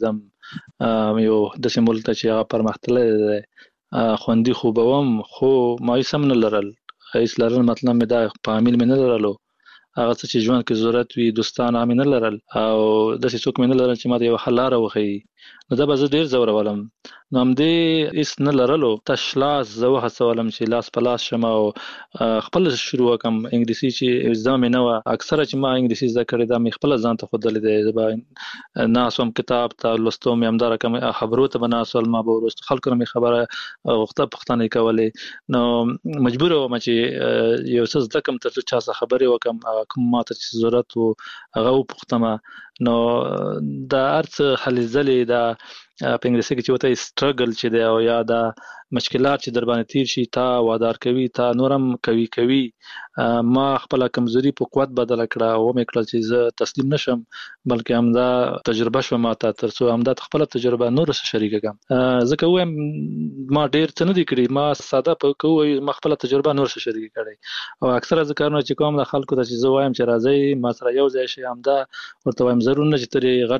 راورسېدم یو داسې ملک ته چې هغه پرمختللی دی، خوندي خو به وم، خو مایوس هم نه لرل. هېڅ لرل مطلب مې دا فامیل مې نه لرلو، هغه څه چې ژوند کې ضرورت وي دوستان هم نه لرل او داسې څوک مې نه لرل چې ما ته یوه ښه لاره وښیي. نو دا به زه ډېر ځورولم. نو همدې هېڅ نه لرلو تش لاس زه وهڅولم چې لاس په لاس شم او خپله شروع وکړم. انګلیسي چې زده مې نه وه، اکثره چې ما انګلیسي زده کړې دا مې خپله ځان ته ښودلی دی. زه به ناست وم کتاب ته لوستو مې همدا رقم خبرو ته به ناست ول، ما به وروسته خلکو نه مې خبره غوښته پوښتنې کولې. نو مجبوره وم چې یو څه زده کړم تر څو چا څخه خبرې وکړم، کوم ما ته چې ضرورت و هغه وپوښتمه. نو دا هر څه هلې ځلې دا په انګلیسي کې چې وته سټرګل چې دی او یا دا مشکلات چې در باندې تیر شي تا وادار کوي، تا نورم کوي کوي. ما خپله کمزوري په قوت بدله کړه او ومې کړل چې زه تسلیم نشم، بلکې همدا تجربه شوه ما ته تر څو همدا خپله تجربه نورو سره شریکه کړم. ځکه ووایم ما ډېر څه نه دي کړي، ما ساده په که ووایو ما خپله تجربه نورو سره شریکه کړې او اکثره زه کارونه چې کوم د خلکو ته چې زه وایم چې راځئ ما سره یو ځای شئ، همدا ورته وایم ضرور نه چې ته یې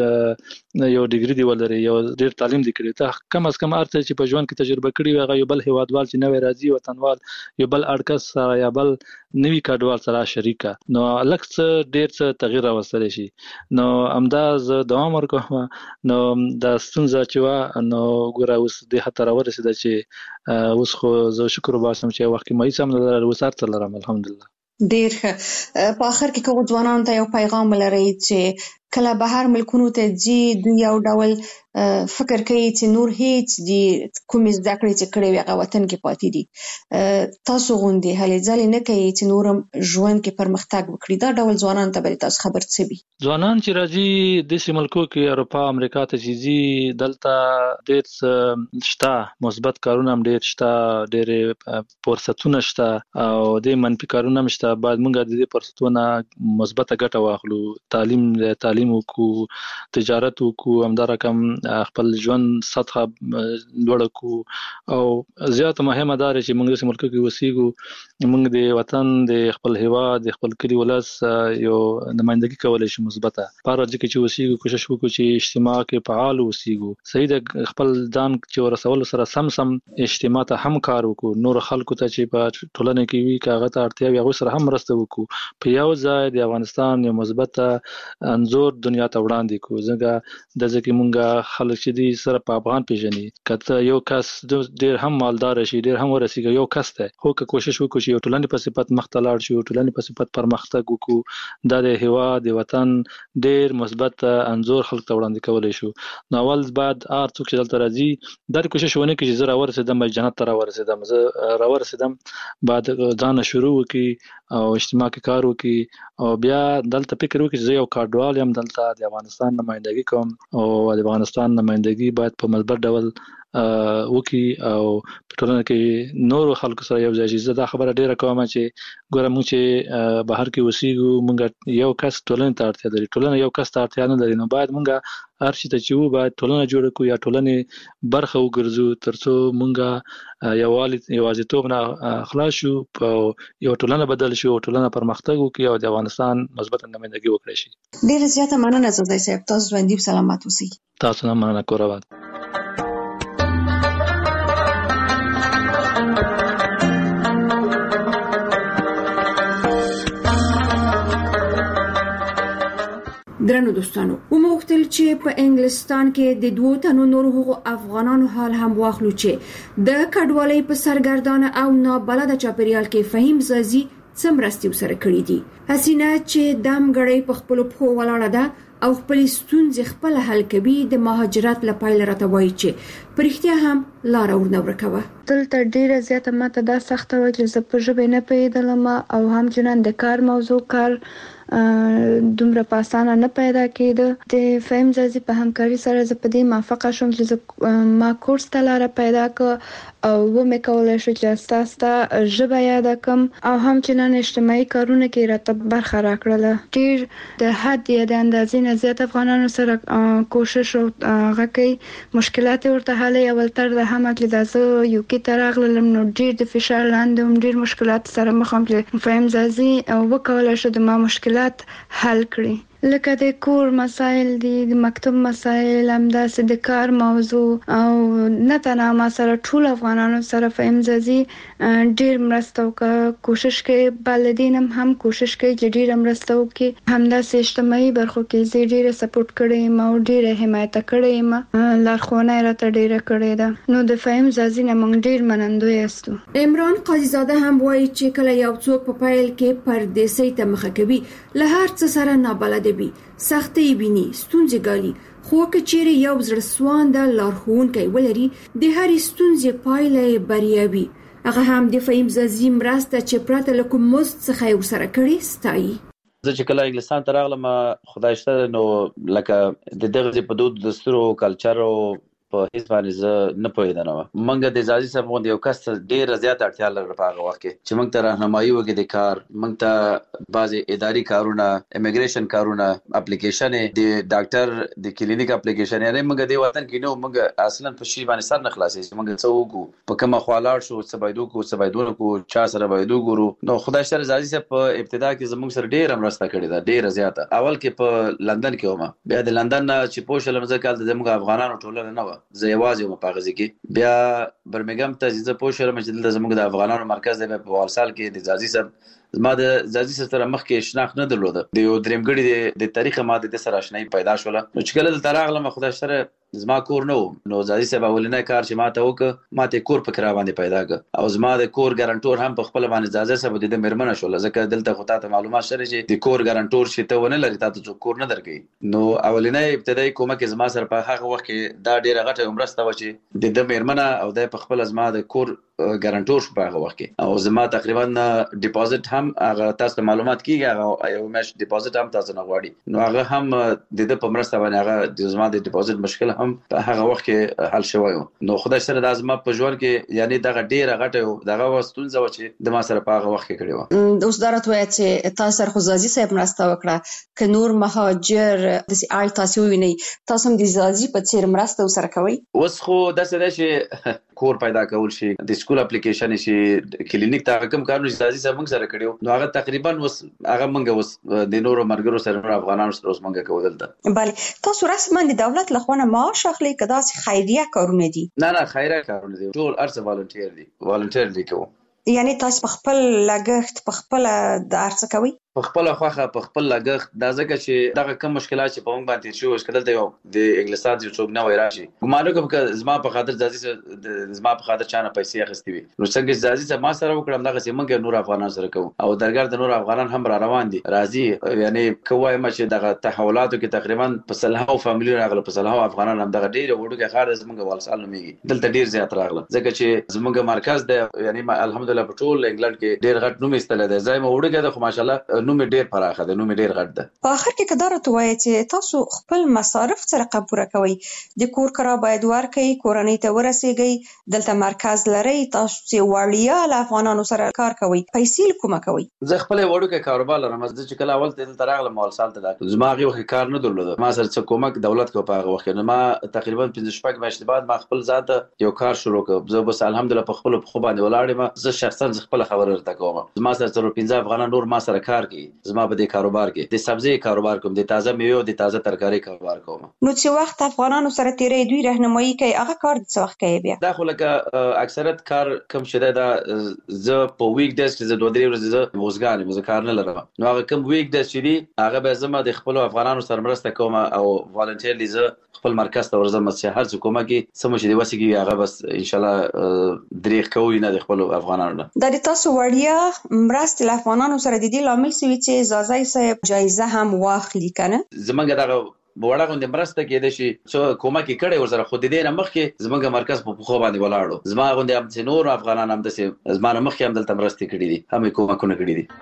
غټ یو ډګري دې ولرې، یو ډېر تعلیم دې کړی، ته کم از کم هر څه چې په ژوند کې تجربه کړي وي هغه یو بل هېوادوال چې نوی راځي وطنوال یو بل اړکس سره یا بل نوي کډوال سره شریکه، نو لږ څه ډېر څه تغییر راوستلی شي. نو همدا زه دوام ورکوم. نو دا ستونزه چې وه نو ګوره اوس دې حد ته راورسېده چې اوس خو زه شکر وباسم چې یو وخت کې مایوس هم نه لرل، اوس هر څه لرم الحمدلله. ډېر ښه. په آخر کې که ځوانانو ته یو پیغام ولرئ چې کله بهر ملکونو ته ځي دوی یو ډول فکر کوي چې نور هیڅ دي کومې زده کړې چې کړې وي هغه وطن کې پاتې دي، تاسو غوندې هلې ځلې نه کوي چې نور هم ژوند کې پرمختګ وکړي، دا ډول ځوانانو ته به تاسو خبر څه وي؟ ځوانان چې راځي داسې ملکو کې اروپا امریکا ته چې ځي دلته ډېر څه شته، مثبت کارونه هم ډېر شته، ډېرې فرصتونه شته او ډېر منفي کارونه هم شته. باید موږ د دې فرصتونه مثبته ګټه واخلو. تعلیم تعلیم تعلیم وکړو تجارت وکړو همدا رقم خپل ژوند سطح لوړ کړو او زیات مهمه دا چې موږ د ملک کې وسیګو موږ د وطن د خپل هیواد د خپل کلی ولس یو نمائندګي کولای شي مثبته پاره چې وسیګو کوشش وکړو چې اجتماع کې فعال وسیګو صحیح د خپل ځان چې ورسول سره سم سم اجتماع ته هم کار وکړو نور خلکو ته چې په ټولنه کې وی کاغه ته اړتیا وي هغه سره هم مرسته وکړو په یو ځای د افغانستان یو مثبت انزور دنیا ته وړاندې کو ځکه د ځکه مونږه خلک چې دي سره په افغان پیژني کته یو کس ډیر هم مالدار شي ډیر هم ورسیږي یو کس ته خو که کوشش وکړو چې ټولنه په صفت مختلار شي ټولنه په صفت پرمختګ وکړو د هیواد د وطن ډیر مثبت انزور خلک ته وړاندې کولای شو نو اول بعد ار څوک چې دلته راځي د کوشش ونه کوي چې زه راورسېدم جنت ته راورسېدم زه راورسېدم بعد ځان شروع وکي او اجتماع کې کار وکي او بیا دلته فکر وکي چې زه یو کارډوال یم دلته د افغانستان نمائندګي کوم او د افغانستان نمائندګي باید په مثبت ډول وکي او په ټولنه کې نور خلکو سره یو ځای زه دا خبره ډیره کوم چې ګوره موږ چې بهر کې وسیګو موږ یو کس ټولنه ته اړتیا لري ټولنه یو کس ته اړتیا نه لري نو باید موږ هر شي ته چې وو باید ټولنه جوړ کړو یا ټولنه برخه وګرځو ترڅو موږ یووالي یوازیتوب نه خلاص شو په یو ټولنه بدل شو ټولنه پرمختګ وکړي او د افغانستان مثبت نمائندګي وکړي شي ډیره زیاته مننه زوی صاحب تاسو ژوندۍ سلامت اوسئ تاسو نه مننه کوم درنو دوستانو وموختل چې په انګلستان کې د دوه تنو نورو هغو افغانانو حال هم واخلو چې د کډوالۍ په سرګردانه او نابلده چاپیریال کې فهیم زازي څمرستي سره کړی دي حسینه چې دم غړې په خپل په ولاړه ده او خپل ستونزې خپل حل کوي د مهاجرت لپاره راته وایي چې پرختیا هم لار ورنه ورکوه دلته ډیره زیاته ماته دا سخته و چې زه په ژبه نه پیدلم او هم جنان د کار موضوع کار دومره په اسانه نه پیدا کېده د فهم زازي په همکاري سره زه په دې موافقه شوم چې ما کورس ته لاره پیدا کړ او و مې کولای شو چې تاسو ژبه یاد کړم او هم چې نن اجتماعي کارونه کې راته برخه راکړله ډیر د حد یا د اندازې نه زیات افغانانو سره کوشش او غکې مشکلات ورته حل اول تر د هم چې زه یو کې ترغلم نو ډیر د فشار لاندې ډیر مشکلات سره مخ هم چې فهم زازي او وکولای شو د ما مشکلات حل کړي لکه د کور مسائل دي د مکتب مسائل همداسې د کار موضوع او نه تنها ما سره ټول افغانانو سره فهم زازي ډیر مرسته وکړه کوشش کوي بلدینم هم کوشش کوي چې ډیر مرسته وکړي همداسې اجتماعي برخو کې زه ډیر سپورټ کړی ما ډیر حمایت کړی ما لارښوونه راته ډیر کړې ده نو د فهم زازي نه موږ ډیر منندوی یاستو عمران قاضي زاده هم وایي چې کله یو څوک په پایل کې پردیسي ته مخه کوي له هر څه سره نابلد بي سختي ویني ستونزې ګالي خو کچېره یو زړه سوانده لارښوونکی ولري د هر ستونزې پایله بریاوي هغه هم د فهیم زازي مرسته چې پراته له کوم مست څخه یو سره کړی ستایي زه چې کله انګلستان ته راغلم خدای شته نو لکه د دغه په دود دستور او کلچر او په هیڅ باندې زه نه پوهیدم منګه د زازي صاحب غوندې یو کس ډیر زیات اړتیا لري په هغه وخت کې چې موږ ته راهنمایي وکړي د کار موږ ته بعضي اداري کارونه امیګریشن کارونه اپلیکیشن د ډاکټر د کلینیک اپلیکیشن یعنی موږ د وطن کې نو موږ اصلا په شی باندې سر نه خلاصي چې موږ څه وکړو په کومه خوالاړ شو څه باید وکړو څه باید وکړو چا سره باید وګورو نو خدای شته زازي صاحب په ابتدا کې زموږ سره ډیر مرسته کړې ده ډیر زیاته اول کې په لندن کې ومه بیا د لندن چې پوښل مزه کال د موږ افغانانو ټولنه نه و زه یوازې په غزي کې بیا برمنګم ته چې پوه شوم چې د زموږ د افغانانو مرکز دی په والسال کې د زازي صاحب زما د زازي سره مخ کې شناخت نه درلوده د یو درېمګړي د تاریخ ماده د سره آشنای پیدا شوله نو چې کله د تراغله خدای سره زما کور نو نو زازي صاحب اولنې کار چې ماته وک ماته کور په کرا باندې پیدا ک او زما د کور ګارانټور هم په خپل باندې زازي صاحب د مرمنه شول ځکه دلته خو ته معلومات شری چې د کور ګارانټور شته ونه لري تاسو کور نه درکې نو اولنې ابتدایي کومه کې زما سره په هغه وخت کې دا ډیره غټه عمرسته و چې د د مرمنه او د په خپل زما د کور ګارانټور شو په هغه وخت کې او زما تقریبا ډیپوزیټ هم هغه تاسو معلومات کیږي هغه یو مش ډیپوزیټ هم تاسو نه غواړي نو هغه هم د دې په مرسته باندې هغه د زما د ډیپوزیټ مشکل هم په هغه وخت کې حل شوی نو خدای سره د زما په ژوند کې یعنی دغه ډیره غټه دغه وستونزه و چې د ما سره په هغه وخت کې کړی و اوس دا راته وایي چې تاسو سره خو زازي صاحب مرسته وکړه ک نور مهاجر د سي آل تاسو ویني تاسو هم د زازي په څیر مرسته وسره کوي اوس خو د څه چې کور پیدا کول شي د سکول اپلیکیشن شي کلینیک ته کوم کارونه زازي صاحب موږ سره کړیو نو هغه تقریبا اوس هغه موږ اوس د نورو مرګرو سره افغانانو سره اوس موږ کوو دلته bale تاسو رسما د دولت له خوا معاش اخلي کدا سي خیریه کارونه دي نه نه خیریه کارونه دي ټول ارڅ والنټیر دي والنټیر لیکو یعنی تاسو په خپل لګښت په خپل د ارڅ کوي په خپل خوخه په خپل لګښت دا ځکه چې دغه کم مشکلات چې په موږ باندې شو شکل دی د انګلیسان چې څوک نه وای راشي ګمان کوم چې زما په خاطر ځازي زما په خاطر چانه پیسې اخستې وي نو څنګه ځازي چې ما سره وکړم دغه چې موږ نور افغانان سره کوو او درګر د نور افغانان هم را روان دي راځي یعنی کوی ما چې دغه تحولاتو کې تقریبا په سلهاو فامیلی راغله په سلهاو افغانان هم دغه ډیره وړوکه خار زموږ والسال نوميږي دلته ډیر زیات راغله ځکه چې زموږ مرکز د یعنی الحمدلله په ټول انګلند کې ډیر غټ نوم استل دی ځای مو وړوکه د خو ماشالله نوم ډیر پراخه د نوم ډیر غټ ده په اخر کې کدار ته وایي چې تاسو خپل مصارف سره قبوره کوي د کور کرا باید ورکړي کورنۍ ته ورسیږي دلته مرکز لري تاسو چې وړیا له افغانانو سره کار کوي پیسې کومه کوي زه خپل وړوکه کاروبار لرم چې کله اول ته دلته راغلم مال سال ته دا زما غو کار نه درلود ما سره څه کومک دولت کو په هغه وخت نه ما تقریبا پنځه شپږ میاشتې بعد ما خپل ذات یو کار شروع کړ زه بس الحمدلله په خپل خو باندې ولاړم زه شخصا خپل خبر ورته کوم زما سره تر پنځه افغانان نور ما سره کار کوي زما په کاروبار کې د سبزی کاروبار کوم د تازه میوه د تازه ترکاری کاروبار کوم نو چې وخت افغانانو سره تیرې دوی راهنمایي کوي هغه کار د څه وخت کوي بیا دا خو لکه اکثریت کار کم شته دا ز په ویک ډیز کې ز دوه درې ورځې ز وزګان مزه کار نه لرم نو هغه کم ویک ډیز چې دی هغه به زما د خپل افغانانو سره مرسته کوم او والنټیرلی ز خپل مرکز ته ورځم چې هر څه کومه کې سم چې دی وسیږي هغه بس ان شاء الله دریغ کوي نه د خپل افغانانو د تاسو وړیا مرسته له افغانانو سره د دې لامل سوي چې زازي صاحب جایزه هم واخلي کنه زمونږ دغه وړه غونډه مرسته کېده شي چې کومه کې کړي ورسره خو د دې نه مخکې زمونږ مرکز په خو باندې ولاړو زما غونډه هم چې نور افغانان هم د زما نه مخکې هم دلته مرسته کړې دي هم کومه کو نه کړې دي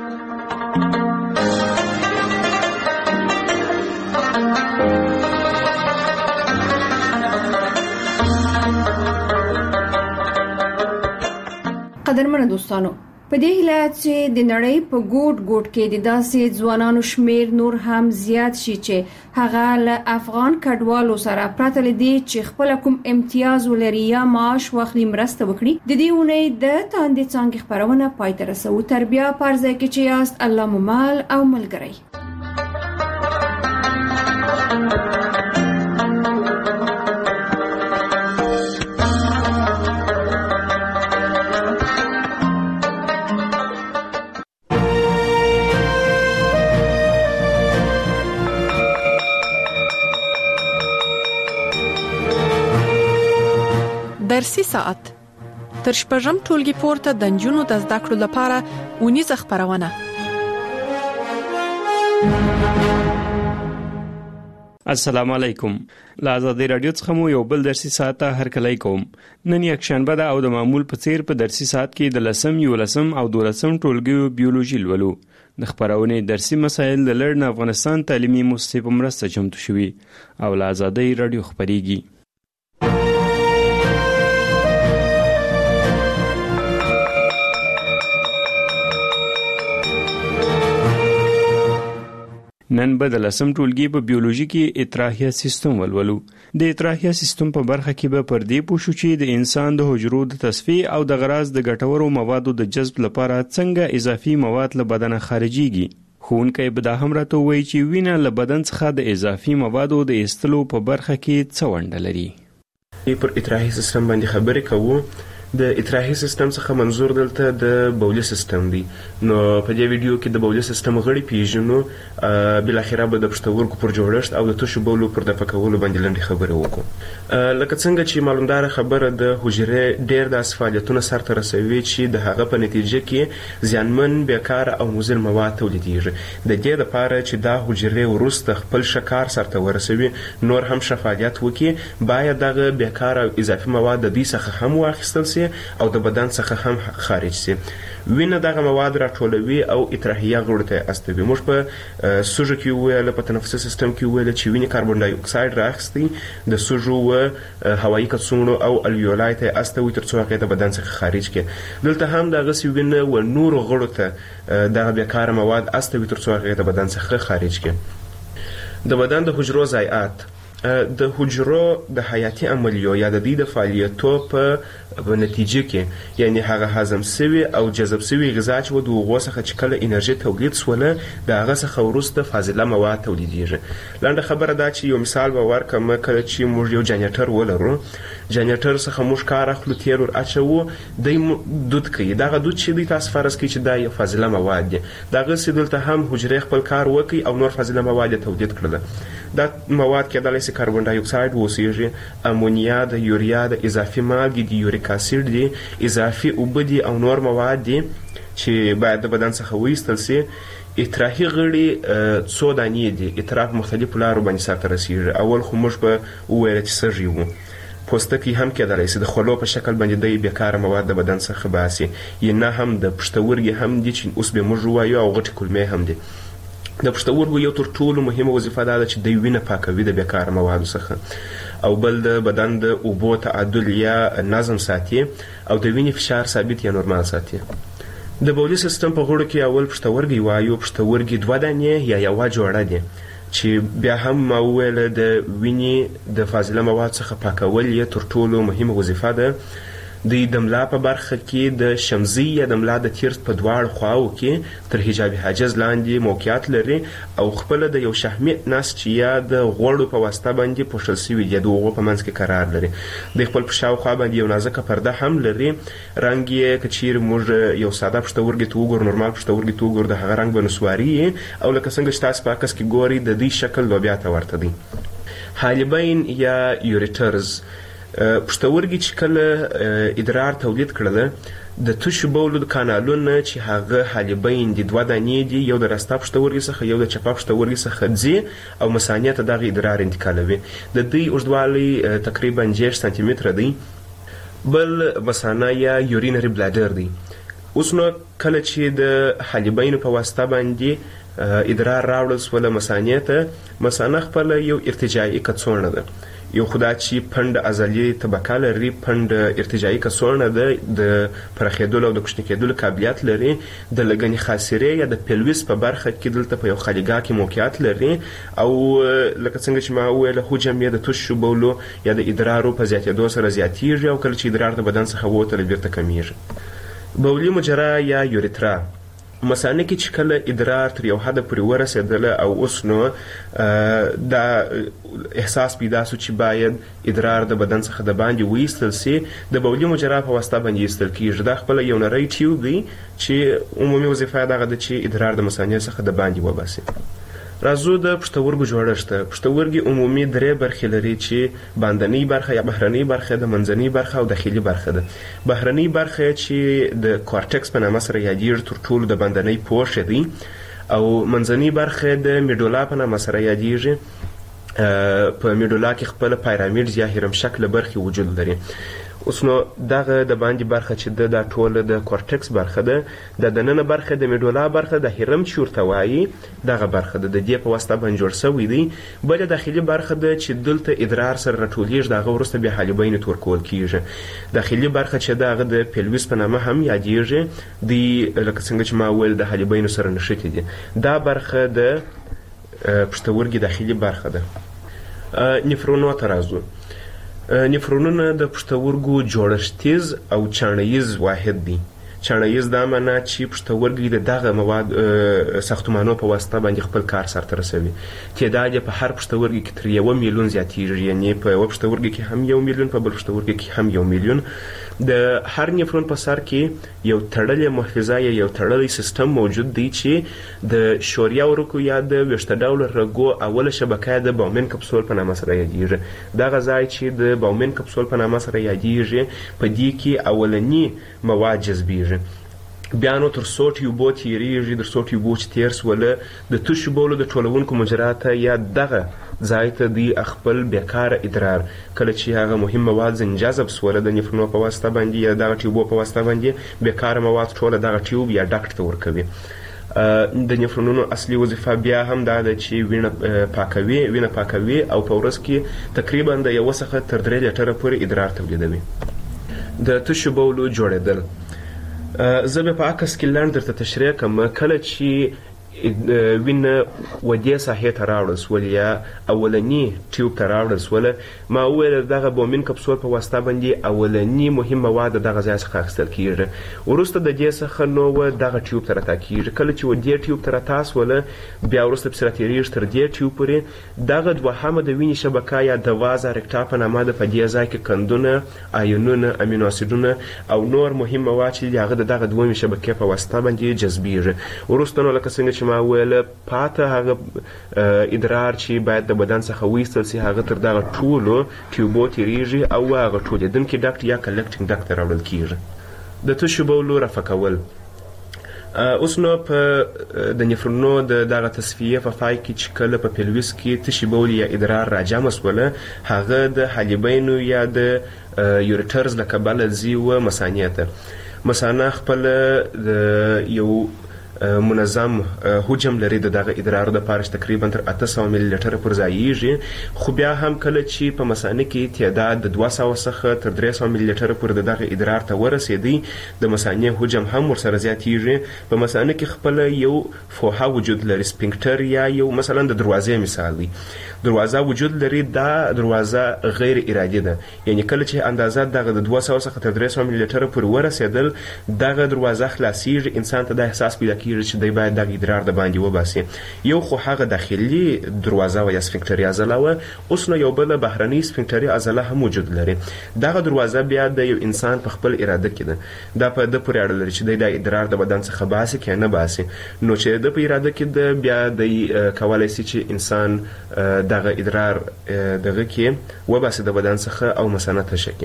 قدرمنو دوستانو په دې هیله چې د نړۍ په ګوټ ګوټ کې د داسې ځوانانو شمیر نور هم زیات شي چې هغه له افغان کډوالو سره پرته لدی چې خپل کوم امتیاز ولري یا معاش واخلي مرسته وکړي د دې اونۍ د تاندې څنګه خبرونه پای ته رسو تربیه پرځای کې چې یاست الله ممال او ملګری درسي ساعت تر شپږم ټولګي پورته د نجونو د زده کړو لپاره ونیزه خبرونه السلام علیکم لا آزادی رادیو څخه مو یو بل درسي ساعت هر کله کوم نن یک شنبه ده او د معمول په څیر په درسي ساعت کې د لسم یو لسم او دولسم ټولګي بیولوژي لولو د خبرونه درسي مسایل د لړن افغانستان تعلیمي مؤسسې په مرسته چمتو شوي او لا آزادی رادیو خبريږي نن به د لسم ټولګي په بیولوژي کې اطراحیه سیستم ولولو د اطراحیه سیستم په برخه کې به پر دې پوښو چې د انسان د حجرو د تصفیه او د غراض د ګټورو موادو د جذب لپاره څنګه اضافي مواد له بدن خارجيږي ښوونکی به دا هم راته وایي چې وینه له بدن څخه د اضافي موادو د ایستلو په برخه کې څه ونډه لري پر اطراحیه سیستم باندې خبرې کوو د اطراحي سیستم څخه منظور دلته د بولي سیستم دی نو په دې ویډیو کې د بولي سیستم غړي پیژنو بل اخره به د پښتورګو پر جوړښت او د تشو بولو پر دفع کولو باندې لنډه خبره وکړو لکه څنګه چې معلومدار خبره د حجرې ډېر د فعالیتونو سره رسوي چې د هغه په نتیجه کې زیانمن بیکار او مضر مواد تولیدېږي د دې لپاره چې دا حجرې ورسته خپل شکار سره ورسوي نور هم شفافیت وکړي باید دغه بیکار او اضافي مواد د دې څخه هم واخیستل شي سي او د بدن څخه هم خارج سي. وینه دغه مواد راټولوي او اطراحیه غړو ته استوي. موږ په سوژه کې ویل، په تنفسي سیستم کې ویل چې وینې کاربن ډای اکساید راخستي د سوژو و هوایي کڅوړو او الویولای ته استوي تر څو هغه د بدن څخه خارج کړي. دلته هم دغه سی وینه و نور غړو ته دغه بیکاره مواد استوي تر څو هغه د بدن څخه خارج کړي. د بدن د حجرو ضایعات د حجرو د حیاتي عملیو یا د دې د فعالیتو په نتیجه کې، یعنی هغه هضم سوي او جذب سوي غذا چې و د هغو څخه چې کله انرژي تولید سوله د هغه څخه وروسته فاضله مواد تولیدیږي. لنډه خبره دا چې یو مثال به ورکړم، کله چې موږ یو جنریټر ولرو، جنریټر څخه موږ کار اخلو، تیل ور اچوو، دی دود کوي. دغه دود چې دی تاسو فرض کړئ چې دا یو فاضله مواد دی. دغسې دلته هم حجرې خپل کار وکړي او نور فاضله مواد یې تولید کړله. دا مواد کېدلی سي کاربن ډای اکساید واوسیږي، امونیا د یوریا د اضافي مالګې د یوریک اسید دي، اضافي اوبه دي او نور مواد دي چې باید د بدن څخه وایستل سي. اطراحي غړي څو دانې دي، اطراح په مختلفو لارو باندې سرته رسیږي. اول خو موږ به وویل چې سږي وو، پوستکی هم کېدلی سي د خولو په شکل باندې دی بیکاره مواد د بدن څخه باسي، یا نه هم د پښتورګي هم دي چې اوس به موږ ووایو، او غټې کولمې هم دي. د پښتورګو یو تر ټولو مهمه وظیفه دا ده چې دوی وینه پاکوي د بیکاره موادو څخه، او بل د بدن د اوبو تعادل یا نظم ساتي، او د وینې فشار ثابت یا نورمال ساتي. د بولي سیستم په غړو کې اول پښتورګي وایو. پښتورګي دوه دانې یا یوه جوړه دي چې بیا هم ما وویل د وینې د فاضله مواد څخه پاکول یې تر ټولو مهمه وظیفه ده. د د ملا په برخه کې د شمزي یا د ملا د تیرس په دواړو خواو کې تر حجاب حاجز لاندې موقعیت لري، او خپله د یو شحمي نسج یا د غوړو په واسطه باندې پوښل سوي دي، د هغو په منځ کې قرار لري. د خپل په شاوخوا باندې یو نازکه پرده هم لري. رنګ یې که چیرې موږ یو ساده پښتورګي ته وګورو، نورمال پښتورګي ته وګورو، د هغه رنګ به نسواري، او لکه څنګه چې تاسو په عکس کې ګورئ د دې شکل لوبیا ته ورته دی. حالبین یا یوریټرز پښتورګي چې کله ادرار تولید کړله، د تشو بولو د کانالونه چې هغه حالبین دي دوه دانې دي، یو د راسته پښتورګي څخه یو د چپه پښتورګي څخه ځي او مثانې ته دغه ادرار انتقالوي. د دوی اوږدوالی تقریبا دېرش سانتي متره دی. بل مثانه یا یورینري بلاډر دی. اوس نو کله چې د حالبینو په واسطه باندې ادرار راوړل سوله مثانې ته، مثانه خپله یو ارتجاعي کڅوړه ده. یو خدا چې پنډ عضلي طبقه لري، پنډ ارتجاعي کڅوړه ده، د پراخېدلو او د کوچني کېدلو قابلیت لري. د لګنې خاصرې یا د پیلویس په برخه کې دلته په یو خالیګاه کې موقعیت لري، او لکه څنګه چې ما وویله حجم یې د تشو بولو یا د ادرارو په زیاتېدو سره زیاتیږي، او کله چې ادرار د بدن څخه ووتله بیرته کمیږي. بولي مجرا یا یوریترا مثانه کې چې کله ادرار تر یو حده پورې ورسېدله او اوس نو دا احساس پیدا سو چې باید ادرار د بدن څخه د باندې وایستل سي، د بولي مجرا په واسطه باندې ایستل کېږي. دا خپله یو نری ټیوب دی چې عمومي وظیفه یې دغه ده چې ادرار د مثانې څخه د باندې وباسي. راځو د پښتورګو جوړښت. پښتورګي عمومي درې برخې لري چې باندنۍ برخه یا بهرنۍ برخه ده، منځنۍ برخه او داخلي برخه ده. بهرنۍ برخه چې د کورټکس په نامه سره یادیږي تر ټولو د باندنۍ پوښ دی، او منځنۍ برخه د میډولا په نامه سره یادیږي. په میډولا کې خپل پیرامید یا هرم شکل برخې وجود لري. اوس نو دغه د باندې برخه چې ده دا ټوله د کورټکس برخه ده، د دننه برخه د میډولا برخه د هرم چې ورته وایي دغه برخه ده، د دې په واسطه باندې جوړ سوی دی. بله داخلي برخه ده چې دلته ادرار سره راټولیږي، د هغه وروسته بیا حالبینو ته ورکول کېږي. داخلي برخه چې ده هغه د پیلویس په نامه هم یادیږي، دی لکه څنګه چې ما وویل د حالبینو سره نښتې دي. دا برخه د پښتورګي داخلي برخه ده. نفرونو ته راځو. نفرونونه د پښتورګو جوړښتیز او چاڼیز واحد دی. چاڼیز دا معنا چې پښتورګي د دغه مواد ساختمانو په واسطه باندې خپل کار سرته رسوي. تعداد یې په هر پښتورګي کې تر یوه میلیون زیاتیږي، یعنې په یوه پښتورګي کې هم یو میلیون، په بل پښتورګي کې هم یو میلیون. د هر نفرون په سر کې یو تړلی محفظه یا یو تړلی سیستم موجود دی چې د شوریا ورکو یا د ویښته ډوله رګو اوله شبکه د باومن کپسول په نامه سره یادیږي. دغه ځای چې د باومن کپسول په نامه سره یادیږي، په دې کې اولني مواد جذبیږي. بیا نو تر څو ټیوبو تیریږي تر څو ټیوبو چې تیر سوله د تشو بولو د ټولونکو مجرات یا دغه ځای ته دی خپل بیکاره ادرار کله چې هغه مهم مواد ځنجذب سوله د نفرونو په واسطه باندې یا دغه ټیوبو په واسطه باندې بیکاره مواد ټوله دغه ټیوب یا ډاکټ ته ورکوي. د نفرونونو اصلي وظیفه بیا هم دا ده چې وینه پاکوي وینه پاکوي او په ورځ کې تقریبا د یو څخه تر درې لیټره پورې ادرار تولیدوي. د تشو بولو جوړېدل زه به په عکس کې لنډ درته تشریح کوم. کله چې وینه ودې ساحې ته راوړل سول یا اولني ټیوب ته راوړل سوله ما وویل دغه بومین کپسول په واسطه باندې اولني مهم مواد دغه ځای څخه اخیستل کیږي. وروسته د دې څخه نو دغه ټیوب ته راتا کیږي. کله چې ودې ټیوب ته راتا سوله بیا وروسته پسې راتېرېږي تر دې ټیوب پورې دغه دوهمه د وینې شبکه یا د وازه رکټا په نامه ده. په دې ځای کې کندونه آیونونه امینو اسیدونه او نور مهم مواد چې هغه د دغه دویمې شبکې په واسطه باندې جذبیږي. وروسته نو لکه څنګه چې ما ویل پاته هغه ادرار چې باید د بدن څخه وایستل سي هغه تر دغه ټولو ټیوبو تیریږي او هغه ټولېدونکي ډاکټ یا کلکټینګ ډاکټ ته راوړل کیږي. د تشو بولو رفع کول اوس نو په د نفرونو د دغه تصفیه په پای کې چې کله په پیلویس کې تشي بول یا ادرار راجمع سوله هغه د حالبینو یا د یوریټرز له کبله ځي و مثانې ته. مثانه خپل د یو منظم حجم لري د دغه ادرار د پاره تقریبا تر اته سوه ملي لیټره پر ځایږي. خو بیا هم کله چې په مثانه کې تعداد د دوه سوه څخه تر درې سوه ملي لیټره پر د دغه ادرار ته ورسېدی د مثانې حجم هم ورسره زیاتیږي. په مثانه کې خپل یو فوحه وجود لري سپینکټر یا یو مثلا د دروازې مثال دی. دروازه وجود لري دا دروازه غیر ارادي ده یعنی کله چې اندازه دغه د دوه سوه څخه تر درې سوه ملي لیټره پر ورسېدل دغه دروازه خلاصیږي. انسان ته د احساس پیدا کیږي چې دی باید دغه ادرار د باندې وباسي. یو خو هغه داخلي دروازه و یا سفنکټري عضله وه. اوس نو یو بله بهرنۍ سفنکټري عضله هم وجود لري. دغه دروازه بیا د یو انسان په خپل اراده کې ده. دا په ده پورې اړه لري چې دی د ادرار د بدن څخه باسي که نه باسي. نو چې د په اراده کې ده بیا دی کولی سي چې انسان دغه ادرار دغه کې وباسي د بدن څخه او مثانه تشه کړي.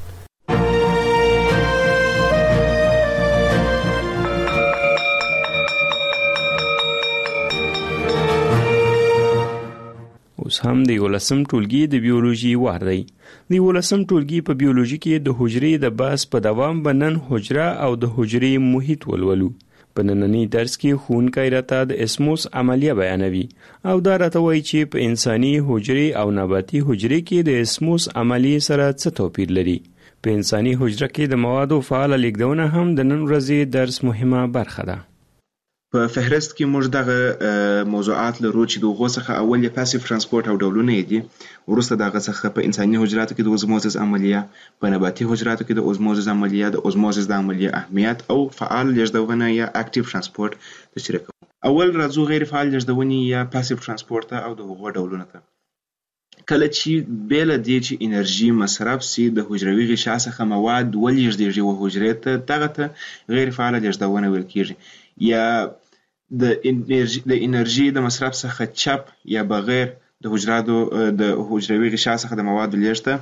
اوس هم د یولسم ټولګي د بیولوژي وار دی. د یولسم ټولګي په بیولوژي کې د حجرې د بحث په دوام به نن حجره او د حجرې محیط ولولو. په نننی درس کې ښوونکی راته د اسموس عملیه بیانوي او دا راته وایي چې په انساني حجرې او نباتي حجرې کې د اسموس عملیې سره څه توپیر لري. په انساني حجره کې د موادو فعاله لیږدونه هم د نن ورځې درس مهمه برخه ده. په فهرست کې موږ دغه موضوعات لرو چې د هغو څخه اول یې پاسیف ترانسپورت او ډولونه یې دي. وروسته دغه څخه په انساني حجراتو کې د اوزموزس عملیه، په نباتي حجراتو کې د اوزموزس عملیه، د اوزموزس د عملیه اهمیت او فعال لیږدونه یا اکټیو ترانسپورت تشریح کوو. اول راځو غیر فعال لیږدونې یا پاسیف ترانسپورت او د هغو ډولونه ته. کله چې بیله دې چې انرژي مصرف سي د حجروي غشا څخه مواد ولېږدېږي و حجرې ته دغه ته غیر فعاله لیږدونه ویل کېږي. یا د انرژي د انرژي د مصرف څخه چپ یا بغیر د حجراتو د حجروي غشا څخه د موادو لیږد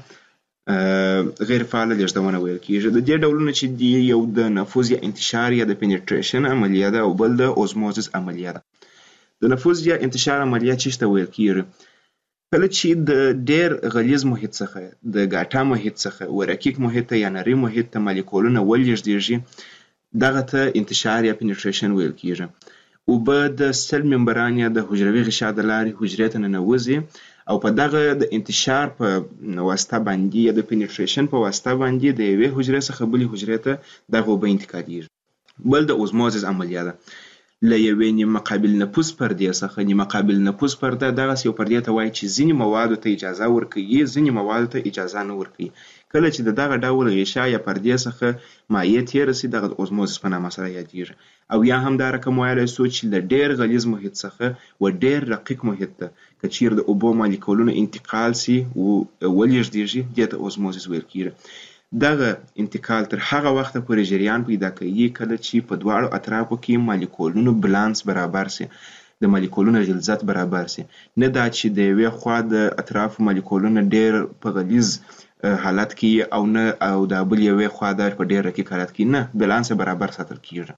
غیر فعاله لیږدونه ویل کېږي. د دې ډولونه چې دي یو د نفوذ یا انتشار یا د پینټریشن عملیه ده او بل د اوزموزس عملیه ده. د نفوذ یا انتشار عملیه څه ته ویل کېږي؟ کله چې د ډیر غلیظ محیط څخه د ګاټا محیط څخه ورکیک محیط یا نری محیط ته مالیکولونه ولېږدېږي دغه ته انتشار یا پینټریشن ویل کېږي. اوبه د سل ممبران یا د حجروي غشا د لارې حجرې ته ننوځي او په دغه د انتشار په واسطه باندې یا د پینټریشن په واسطه باندې د یوې حجرې څخه بلې حجرې ته دغه اوبه انتقالېږي. بل د اوزموزس عملیه ده. له یوې نیمه قابل نفوذ پردې څخه نیمه قابل نفوذ پرده دغسې یو پردې ته وایي چې ځینې موادو ته اجازه ورکوي ځینې موادو ته اجازه نه ورکوي. کله چې د دغه ډول غشا یا پردې څخه مایع تېره سي دغه اوزموزس په نامه سره یادېږي. او یا هم دا رقم ویلی سو چې له ډېر غلیظ محیط څخه و ډېر رقیق محیط ته که چیرې د اوبو مالیکولونه انتقال سي ولېږدېږي دې ته اوزموزس ویل کېږي. دغه انتقال تر هغه وخته پورې جریان پیدا کوي کله چې په دواړو اطرافو کې مالیکولونو بالانس برابر سي، د مالیکولونو غلظت برابر سي. نه دا چې د یوې خوا د اطرافو مالیکولونه ډېر په غلیظ حالت کې او نه او د بل یوې خوا د په ډېر رقیق حالت کې، نه، بالانس برابر ساتل کېږي.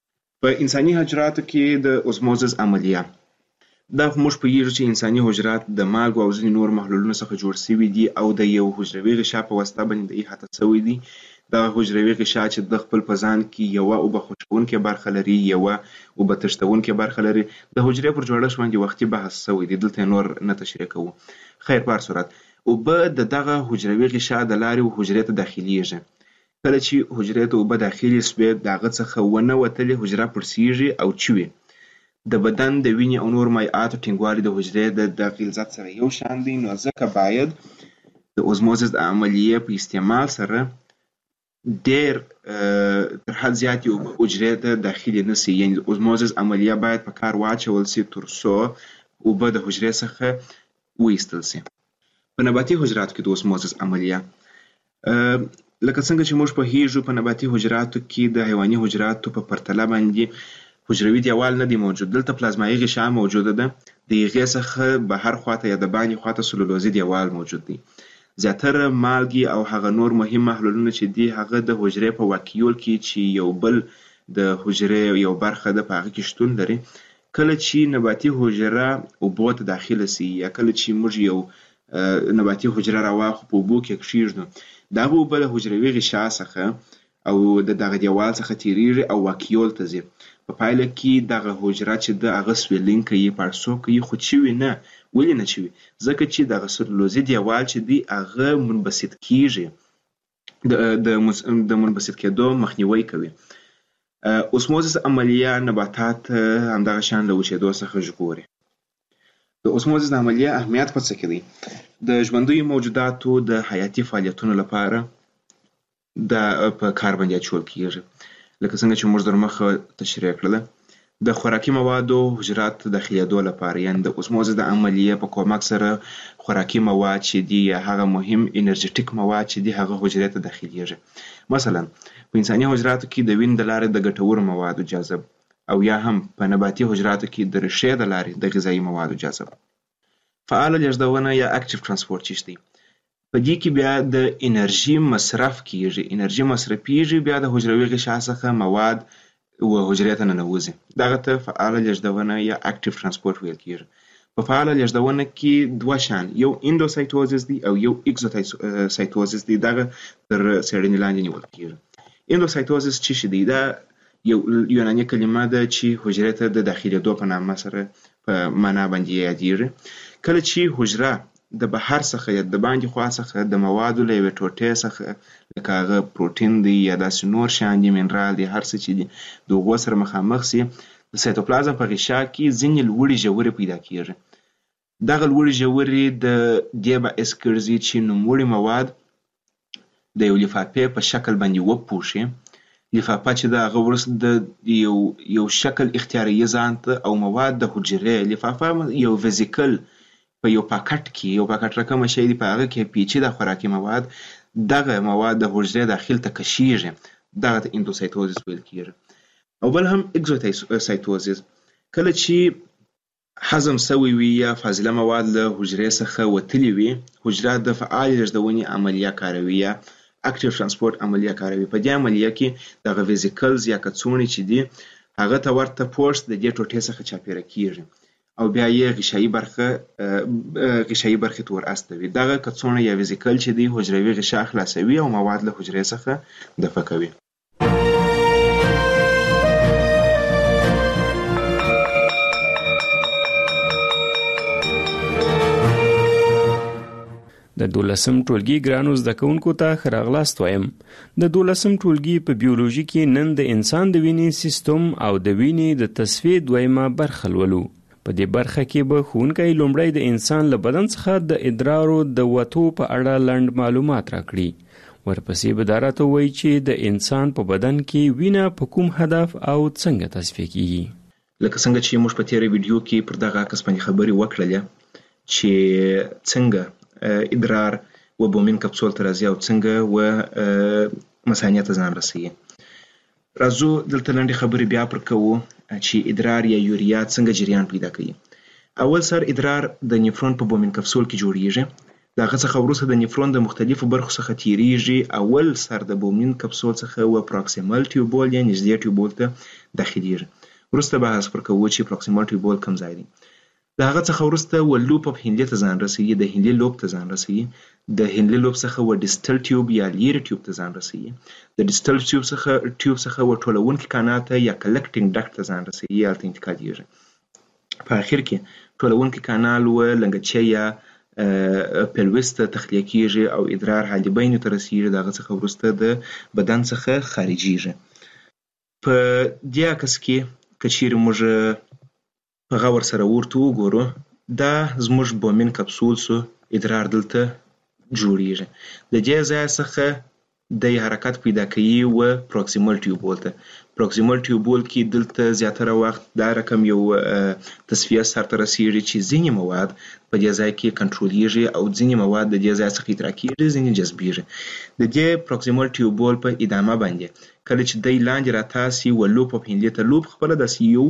په انساني حجراتو کې د اوزموزس عملیه دا موږ پوهیږو چې انساني حجرات د مالګو او ځینې نور محلولونو څخه جوړ شوي دي او د یو حجروي غشا په واسطه باندې د احاطه شوي دي. دغه حجروي غشا چې د خپل په ځان کې یوه اوبه خوشبونکې برخه لري، یوه اوبه تښتونکې برخه لري. د حجرې پر جوړښت باندې وختي بحث شوی دی، دلته نور نه تشریح کوو. خیر په هر صورت اوبه د دغه حجروي غشا د لارې حجرې ته داخلیږي. کله چې حجرې ته اوبه داخلي شوې د هغه څخه ونه وتلې حجره پړسیږي او چوي. د بدن د وینې او نور مایعاتو ټینګوالی د حجرې د د غلظت سره یو شان دی، نو ځکه باید د اوزموزس د عملیې په استعمال سره ډیر تر حد زیاتې اوبه حجرې ته داخلي نه سي. یعنې د اوزموزس عملیه باید په کار واچول سي تر څو اوبه د حجرې څخه وایستل سي. په نباتي حجراتو کې د اوزموزس عملیه لکه څنګه چې موږ پوهیږو په نباتي حجراتو کې د حیواني حجراتو په پرتله باندې حجروي دیوال نه دی موجود. دلته پلازمایي غشا موجوده ده، د هغې څخه بهر خواته یا د باندې خواته سلولوزي دیوال موجود دی. زیاتره مالګې او هغه نور مهم محلولونه چې دي هغه د حجرې په واکیول کې چې یو بل د حجرې یو برخه ده په هغه کې شتون لري. کله چې نباتي حجره اوبو ته داخله سي یا کله چې موږ یو نباتي حجره راواخلو په اوبو کې کښیږدو، دغه اوبه له حجروي غشا څخه او د دغه دیوال څخه تیریږي او واکیول ته ځي. په پایله کې دغه حجره چې د هغه سویلینګ کوي، پړسو کوي، خو چوي نه. ولې نه چوي؟ ځکه چې دغه سلولوزي دیوال چې دی هغه منبسط کیږي، د د منبسط کېدو مخنیوی کوي. اوسموزس عملیه نباتات همدغه شان له وچېدو څخه ژغوري. د اوسموزس عملیه اهمیت په څه کې دی؟ د ژوندیو موجوداتو د حیاتي فعالیتونو لپاره د په کار باندې اچول کیږي. لکه څنګه چې موږ در مخه تشریح کړله، د خوراکي موادو حجرات داخلېدو لپاره، یعنې د اوسموزس د عملیې په کومک سره خوراکي مواد چې دي یا هغه مهم انرژیټیک مواد چې دي هغه حجرې ته داخلېږي. مثلا په انساني حجراتو کې د وینې د لارې د ګټورو موادو جذب او یا هم په نباتي حجراتو کې د ریښې د لارې د غذایي موادو جذب. فعاله لیږدونه یا اکټیو ترانسپورت چې دی، په دې کې بیا د انرژي مصرف کیږي. انرژي مصرفیږي، بیا د حجروي غشا څخه مواد و حجرې ته ننوځي. دغه ته فعاله لیږدونه یا اکټیو ترانسپورت ویل کیږي. په فعاله لیږدونه کې دوه شان، یو اندوسایتوزس دی او یو اکزوسایتوزس دی. دغه تر څېړنې لاندې نیول کیږي. اندوسایتوزس څه شی دی؟ دا یو یوناني کلمه ده چې حجرې ته د داخلېدو په نامه سره په معنا باندې یادیږي. کله چې حجره د بهر څخه یا د باندې خوا څخه د موادو له یوې ټوټې څخه لکه هغه پروټین دی یا داسې نور شیان دي، منرال دی، هر څه چې دي، د هغو سره مخامخ سي، د سایتوپلازم په غشا کې ځینې لوړې ژورې پیدا کیږي. دغه لوړې ژورې د دې باعث ګرځي چې نوموړي مواد د یو لفافې په شکل باندې وپوښي. لفافه چې د هغه وروسته د یو یو شکل اختیاروي ځان ته او مواد د حجرې. لفافه یو ویزیکل په یو پاکټ کې، یو پاکټ رقمه شی دی، په هغه کې پیچیده خوراکي مواد، دغه مواد د حجرې داخل ته کشیږي. دغه ته اندوسایتوزس ویل کیږي. او بل هم اکزوسایتوزس، کله چې هضم سوی وي یا فاضله مواد له حجرې څخه وتلي وي، حجره د فعال لیږدونې عملیه کاروي یا اکټیو ترانسپورت عملیه کاروي. په دې عملیه کې دغه ویزیکلز یا کڅوړې چې دي هغه ته ورته پوسټ د دې ټوټې څخه چاپیره کیږي او بیا یې غشایي برخه غشایي برخې ته ور استوي. دغه کڅوړه یا ویزیکل چې دی حجروي غشا خلاصوي او مواد له حجرې څخه دفع کوي. د دولسم ټولګي ګرانو زده کوونکو ته ښه راغلاست وایم. د دولسم ټولګي په بیولوژي کې نن د انسان د وینې سیستم او د وینې د تصفیې دویمه برخه لولو. په دې برخه کې به ښوونکی لومړی د انسان له بدن څخه د ادرارو د وتو په اړه لنډ معلومات راکړي. ورپسې به دا راته ووایي چې د انسان په بدن کې وینه په کوم هدف او څنګه تصفیه کیږي. لکه څنګه چې موږ په تېره ویډیو کې پر دغه عکس باندې خبرې وکړلې چې څنګه ادرار و بومین کپسول ته راځي او څنګه و مثانې ته ځان رسوي. راځو دلته لنډې خبرې بیا پر کوو چې ادرار یا یوریا څنګه جریان پیدا کوي. اول سر ادرار د نیفرون په بومین کپسول کې جوړیږي. د هغه څخه وروسته د نفرون د مختلفو برخو څخه تیریږي. اول سر د بومین کپسول څخه و پروکسیمل ټیوبول یا نږدې ټیوبول ته داخلیږي. وروسته بحث پر کوو چې پروکسیمل ټیوبول کوم ځای دی. د هغه څخه وروسته و لوپ اف هینلي ته ځان رسوي، د هینلي لوب ته ځان رسوي. د هینلي لوب څخه و ډیسټل ټیوب یا لیري ټیوب ته ځان رسوي. د ډیسټل ټیوب څخه ټیوب څخه و ټولونکي کانال ته یا کلکټینګ ډکټ ته ځان رسوي یا ته انتقالیږي. په اخر کې ټولونکي کانال و لنګچه یا پلوس ته تخلیه کیږي او ادرار حالبین ته رسیږي. د هغه څخه وروسته د بدن څخه خارجيږي. په دې عکس کې کچیر موږ په غور سره ورته وګورو، دا زموږ بومین کپسول سو ادرار دلته جوړیږي. د دې ځای څخه د حرکت پیدا کوي و پروکسیمل ټیوبول ته. پروکسیمل ټیوبول کې دلته زیاتره وخت دا رقم یو تصفیه سرته رسیږي چې ځینې مواد په دې ځای کې کنټرولېږي او ځینې مواد د دې ځای څخه ادرار کیږي، ځینې جذبېږي. د دې پروکسیمل ټیوبول په ادامه باندې کله چې دی لاندې راتاسي و لوپ اف هینلي ته، لوپ خپله داسې یو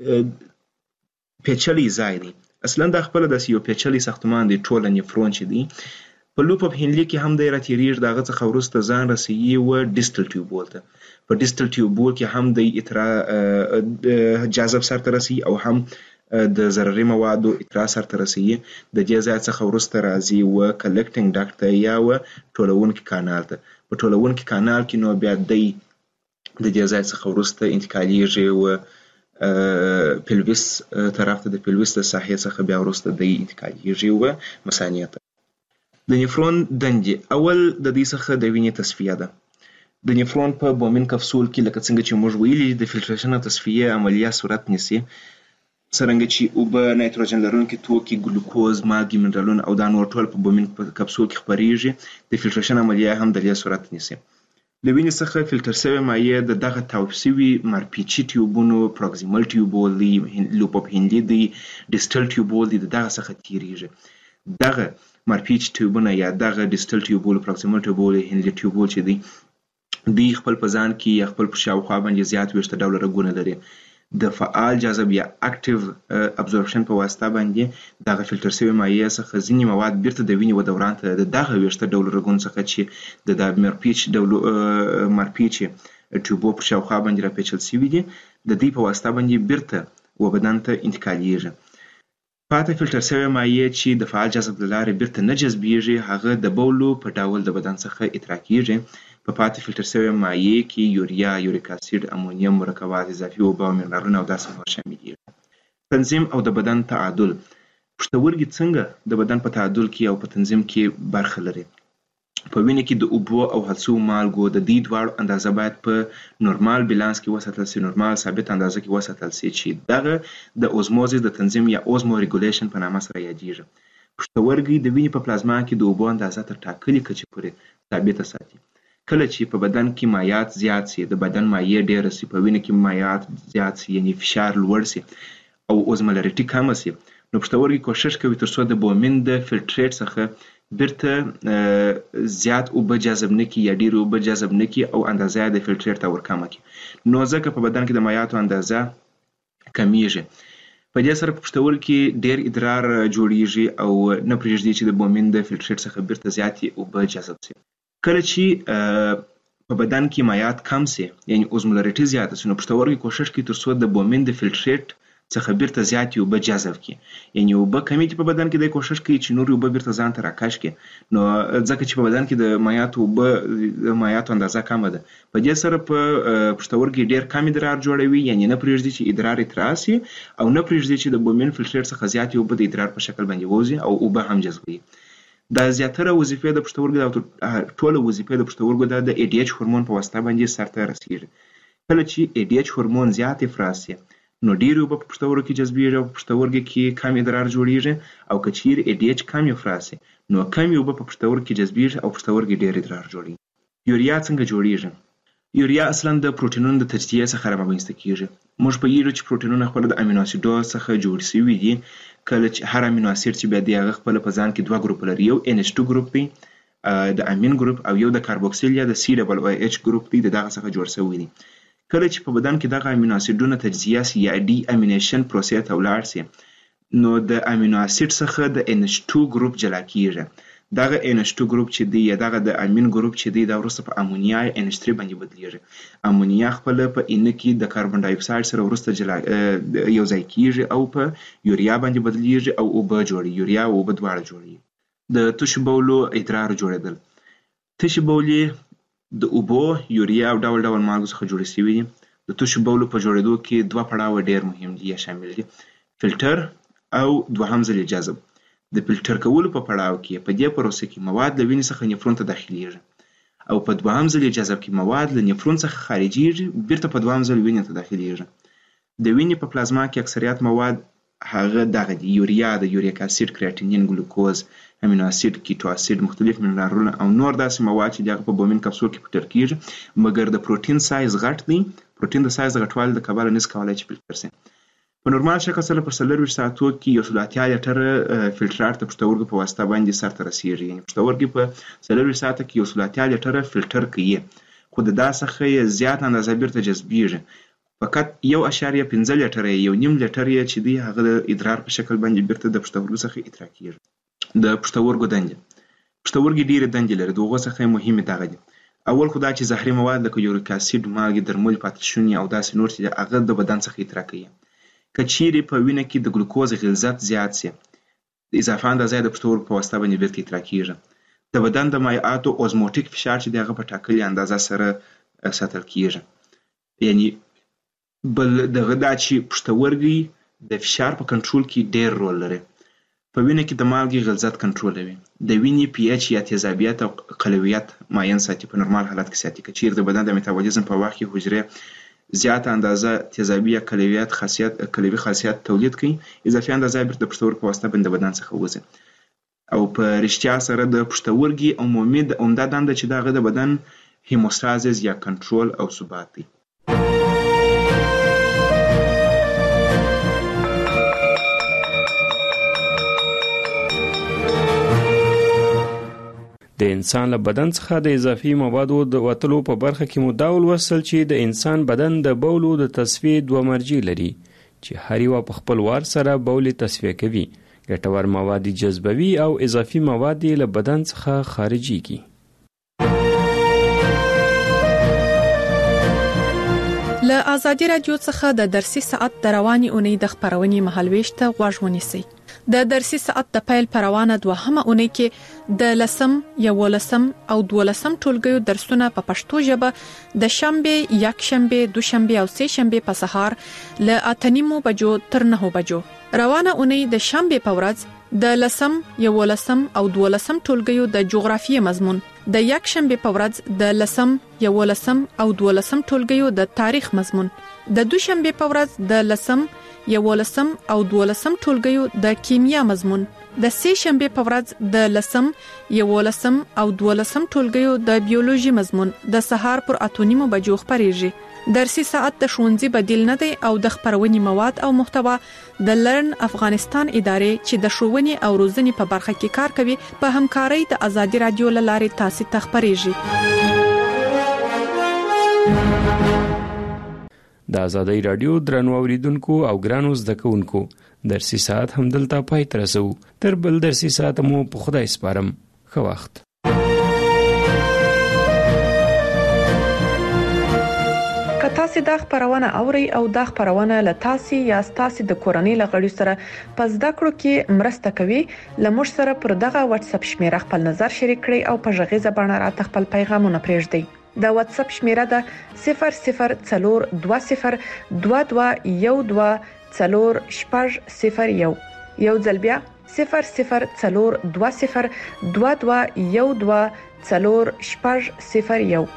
پیچلی ځای دی. اصلا دا خپله داسې یو پیچلی ساختمان دی ټوله نفرون چې دی. په لوپ اف هینلي کې هم دی راتېرېږي، د هغه څخه وروسته ځان رسوي و ډیسټل ټیوبول ته. په ډیسټل ټیوبول کې هم دی اترا جاذب سرته رسوي او هم د ضرري موادو اترا سرته رسوي. د دې ځای څخه وروسته راځي و کلکټینګ ډکټ ته یا و ټولونکي کانال ته. په ټولونکي کانال کې نو بیا دی د دې ځای څخه وروسته انتقالیږي و پلوس طرف ته، د پلوس د ساحې څخه بیا وروسته دی انتقالیږي و مثانې ته. د نفرون دندې اول د دې څخه د وینې تصفیه ده. د نفرون په بومین کپسول کې لکه څنګه چې موږ ویلي د فلټریشن او تصفیه عملیه صورت نیسي، څرنګه چې اوبه، نایتروجن لرونکي توکي، ګلوکوز، مالګې، منرالونه او دا نور ټول په بومین کپسول کې خپریږي. د فلټریشن عملیه هم د دې صورت نیسي. د وینې څخه فلټر شوې مایع د دغه تاوپ شوي مارپیچي ټیوبونو، پروکسیمل ټیوبول دی، لوپ اف هینلي دی، ډیسټل ټیوبول دی، د دغه څخه تیریږي. دغه مارپیچ ټیوبونه یا دغه ډیسټل ټیوبول، پروکسیمل ټیوبول، هینلي ټیوبول چې دی، دوی خپل په ځان کې یا خپل په شاوخوا باندې زیات ویشته ډوله رګونه لري. د فعال جاذب یا اکټیو ابزورپشن په واسطه باندې دغه فلټر شوی مایع څخه ځینې مواد بیرته د وینې و دوران ته د دغه ویشته ډوله رګونو څخه چې د د مارپیچ ډولو مارپیچ ټیوبو په شاوخوا باندې راپیچل شوي دي، د دې په واسطه باندې بیرته و بدن ته انتقالیږي. پاتې فلټر شوی مایع چې د فعال جاذب له لارې بیرته نه جذبیږي، هغه د بولو په ډول د بدن څخه ادرار کیږي. په پاتې فلټر شوی مایع کې یوریا، یوریک اسید، امونیم، مرکبات اضافي اوبه او منرالونه او داسې نور شامل دي. تنظیم او د بدن تعادل. پښتورګي څنګه د بدن په تعادل کې او په تنظیم کې برخه لري؟ په وینې کې د اوبو او هڅو مالګو د دې دواړو اندازه باید په نورمال بیلانس کې وساتل شي، نورمال ثابت اندازه کې وساتل شي چې دغه د اوزموزس د تنظیم یا اوزمو ریګولیشن په نامه سره یادیږي. پښتورګي د وینې په پلازما کې د اوبو اندازه تر ټاکلي کچې پورې ثابته ساتي. کله چې په بدن کې مایعات زیات سي، د بدن مایع ډېره سي، په وینې کې مایعات زیات سي یعنی فشار لوړ سي او اوزمولریټي کمه سي، نو پښتورګي کوشش کوي ترڅو د بومین د فلټریټ څخه بیرته زیات اوبه جذب نه کړي یا ډېرې اوبه جذب نه کړي او اندازه یې د فلټریټ ته ورکمه کړي. نو ځکه په بدن کې د مایعاتو اندازه کمیږي. په دې سره په پښتورګي کې ډېر ادرار جوړیږي او نه پرېږدي چې د بومین د فلټریټ څخه بیرته زیاتې اوبه جذب سي. کله چې په بدن کې مایعات کم سي یعنی اوزمولریټي زیاته سي، نو پښتورګي کوشش کوي ترڅو د بومین د فلټریټ څخه بیرته زیاتې اوبه جذب کړي، یعنی اوبه کمې دي په بدن کې، دی کوشش کوي چې نورې اوبه بیرته ځان ته راکش کړي. نو ځکه چې په بدن کې د مایعاتو اوبه د مایعاتو اندازه کمه ده، په دې سره په پښتورګي ډېر کم ادرار جوړوي، یعنی نه پرېږدي چې ادرار اترا سي او نه پرېږدي چې د بومین فلټریټ څخه زیاتې اوبه د ادرار په شکل باندې ووځي او اوبه هم جذبوي. دا زیاتره وظیفې د پښتورګو د ټوله وظیفې د پښتورګو د ای ډي ایچ هورمون په واسطه باندې سرته رسیږي. کله چې ای ډي ایچ هورمون زیات افراز سي، نو ډېرې اوبه په پښتورګو کې جذبېږي او په پښتورګو کې کم ادرار جوړیږي، او که چیرې ای ډي ایچ کم افراز سي، نو کمې اوبه په پښتورګو کې جذبېږي او پښتورګي ډېر ادرار جوړوي. یوریا څنګه جوړیږي؟ یوریا اصلا د پروټینونو د تجزیې څخه رامنځته کیږي. موږ پوهیږو چې پروټینونه خپله د امینو اسیدو څخه جوړ شوي دي. کله چې هر امینو اسید چې بیا دی هغه خپله په ځان کې دوه ګروپ لري، یو ان ایچ ټو ګروپ دی د امین ګروپ، او یو د کاربوکسیل یا د سی ډبل او ایچ ګروپ دی د دغه څخه جوړ شوی دی. کله چې په بدن کې دغه امینو اسیدونه تجزیه سي یا ډي امینیشن پروسې ته ولاړ سي، نو د امینو اسید څخه د ان ایچ ټو ګروپ جلا کیږي. دغه ان ایچ ټو ګروپ چې دی یا دغه د امین ګروپ چې دی دا وروسته په امونیا ان ایچ ثري باندې بدلیږي. امونیا خپل په ان کې د کاربن ډای اکساید سره وروسته جلا یو ځای کیږي او په یوریا باندې بدلیږي او اوبه جوړي یوریا او اوبه دواړه جوړي. د تشو بولو ادرار جوړیدل. تشو بولې د اوبو یوریا او ډول ډول مالګو څخه جوړې شوي دي. د تشو بولو په جوړېدو کې دوه پړاوه ډېر مهم دي یا شامل دي، فلټر او دوهم ځل جذب. د فلټر کولو په پړاو کې په دې پروسه کې مواد له وینې څخه نفرون ته داخليږي او په دوهم ځل جذب کې مواد له نفرون څخه خارجيږي بیرته په دوهم ځل وینې ته داخليږي. د وینې په پلازما کې اکثریت مواد هغه دغه دی، یوریا، د یوریک اسید، کریاتینین، ګلوکوز، امینو اسید، کیټو اسید، مختلف منرالونه او نور داسې مواد چې دغه په بومین کپسول کې فلټر کیږي. مګر د پروتین سایز غټ دی. پروتین د سایز غټوالي د کبله نس کولای چې فلټر شي. په نورمال شکل سره په څلورویشت ساعتو کې یو سل اتیا لیټره فلټرات د پښتورګو په واسطه باندې سرته رسیږي. یعنې پښتورګي په څلورویشت ساعته کې یو سل اتیا لیټره فلټر کوي، خو د دا څخه یې زیات اندازه بیرته جذبیږي. فقط یو اشاریه پنځه لیټره یو نیم لیټر یې چې دی هغه د ادرار په شکل باندې بیرته د پښتورګو څخه ادرار کیږي. د پښتورګو دندې. پښتورګي ډېرې دندې لري، د هغو څخه مهمې دغه دي. اول خو دا چې زهري مواد لکه یوریک اسید، مالګې، درمل، پاتشوني او داسې نور چې هغه د بدن څخه ادرار کوي. که چیرې په وینه کې د ګلوکوز غلظت زیات شي، د اضافه اندازه د پښتورګو په واسطه باندې بیرته ادرار کیږي. د بدن د مایعاتو اوزموټیک فشار چې دی هغه په ټاکلې اندازه سره ساتل کیږي. یعنی بل دغه دا چې پښتورګي د فشار په کنټرول کې ډېر رول لري. په وینه کې د مالګې غلظت کنټرولوي. د وینې پی ایچ یا تیزابیت او قلویت معین ساتي، په نورمال حالت کې ساتي. که چیرې د بدن د میتابولیزم په وخت کې حجرې زیاته اندازه تیزابي یا قلویت خاصیت قلوي خاصیت تولید کوي، اضافي اندازه بیرته د پښتورګو په واسطه باندې د بدن څخه وځي. او په رښتیا سره د پښتورګي عمومي د عمده دنده چې دغه د بدن هیموستازیس یا کنټرول او ثبات دی. د انسان له بدن څخه د اضافي موادو د وتلو په برخه کې مو دا ولوستل چې د انسان بدن د بولو د تصفیې دوه مرجع لري چې هر یوه په خپل وار سره بول تصفیه کوي، ګټور مواد جذبوي او اضافي مواد له بدن څخه خارجيږي. له آزادي رادیو څخه د درسي ساعت د رواني اونۍ د خبرونې مهالويش ته غوږ ونیسئ. د درسي ساعت د پیل پروانه دوهمه اونۍ کې د لسم، یولسم او دولسم ټولګیو درسونه په پښتو ژبه د شنبه، یکشنبه، دوشنبه او سه شنبه په سهار له اته نیمو بجو تر نهو بجو. روانه اونۍ د شنبه په ورځ د لسم، یولسم او دولسم ټولګیو د جغرافیې مضمون، د یکشنبه په ورځ د لسم، یولسم او دولسم ټولګیو د تاریخ مضمون، د دوشنبه په ورځ د لسم، یولسم او دولسم ټولګیو د کیمیا مضمون، د سه شنبه په ورځ د لسم، یولسم او دولسم ټولګیو د بیولوژي مضمون د سهار پر اته نیمو بجو خبرېږي. درسي ساعت د ښوونځي بدیل نه دی او د خبرونې مواد او محتوا د لرن افغانستان ادارې چې د ښوونې او روزنې په برخه کې کار کوي په همکارۍ د آزادي رادیو له لارې تاسو ته خبرېږي. د آزادۍ رادیو درنو اوریدونکو او ګرانو زده کوونکو، درسي ساعت هم دلته پای ته رسو. تر بل درسي ساعت مو په خدای سپارم. ښه وخت. که تاسو دا خبرونه اورئ او دا خبرونه له تاسو یا تاسو د کورنۍ لغړي سره په زده کړو کې مرسته کوي، لمر سره پر دغه واتس اپ شمیره خپل نظر شریک کړئ او په ژغې زبانه راته خپل پیغامونه پرېږدئ. د واتس اپ شمیره ده صفر صفر څلور دوه صفر دوه دوه یو دوه څلور شپږ صفر یو. یو ځل بیا صفر صفر څلور دوه صفر دوه دوه یو دوه څلور شپږ صفر یو.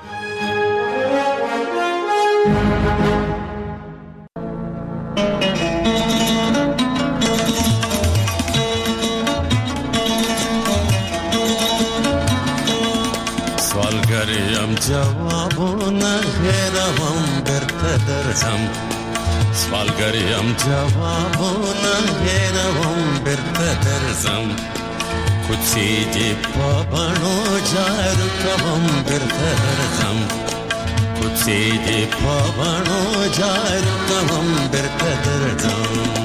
سوالگریم جوابونه هیروم برته درځم، سوالگریم جوابونه هیروم برته درځم، کوڅې دې په بڼو جارو کوم برته درځم، کوڅې دې په بڼو جارو کوم برته درځم.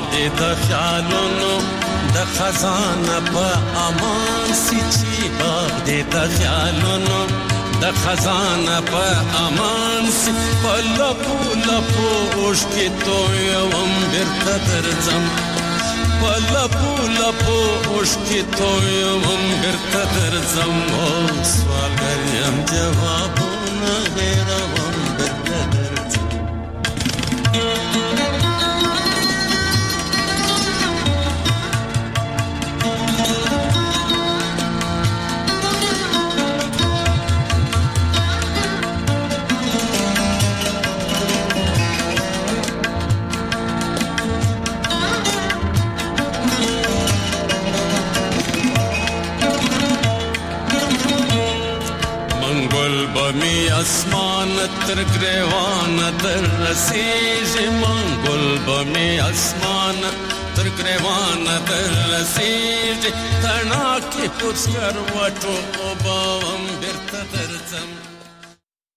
دې د خیالونو د خزانه په امان سي چې باغ دې د خیالونو د خزانه په امان سي په لپو لپو اوښکې تویوم بیرته درځم په لپو لپو اوښکې تویوم بیرته درځم او سوالګر یم جوابونه هېروم بیرته درځم بمی اسمان تر گریوان در رسیږي منګل بمی اسمان تر گریوان در رسیږي تڼاکې پوڅ کر وټو او بام بیرته درځم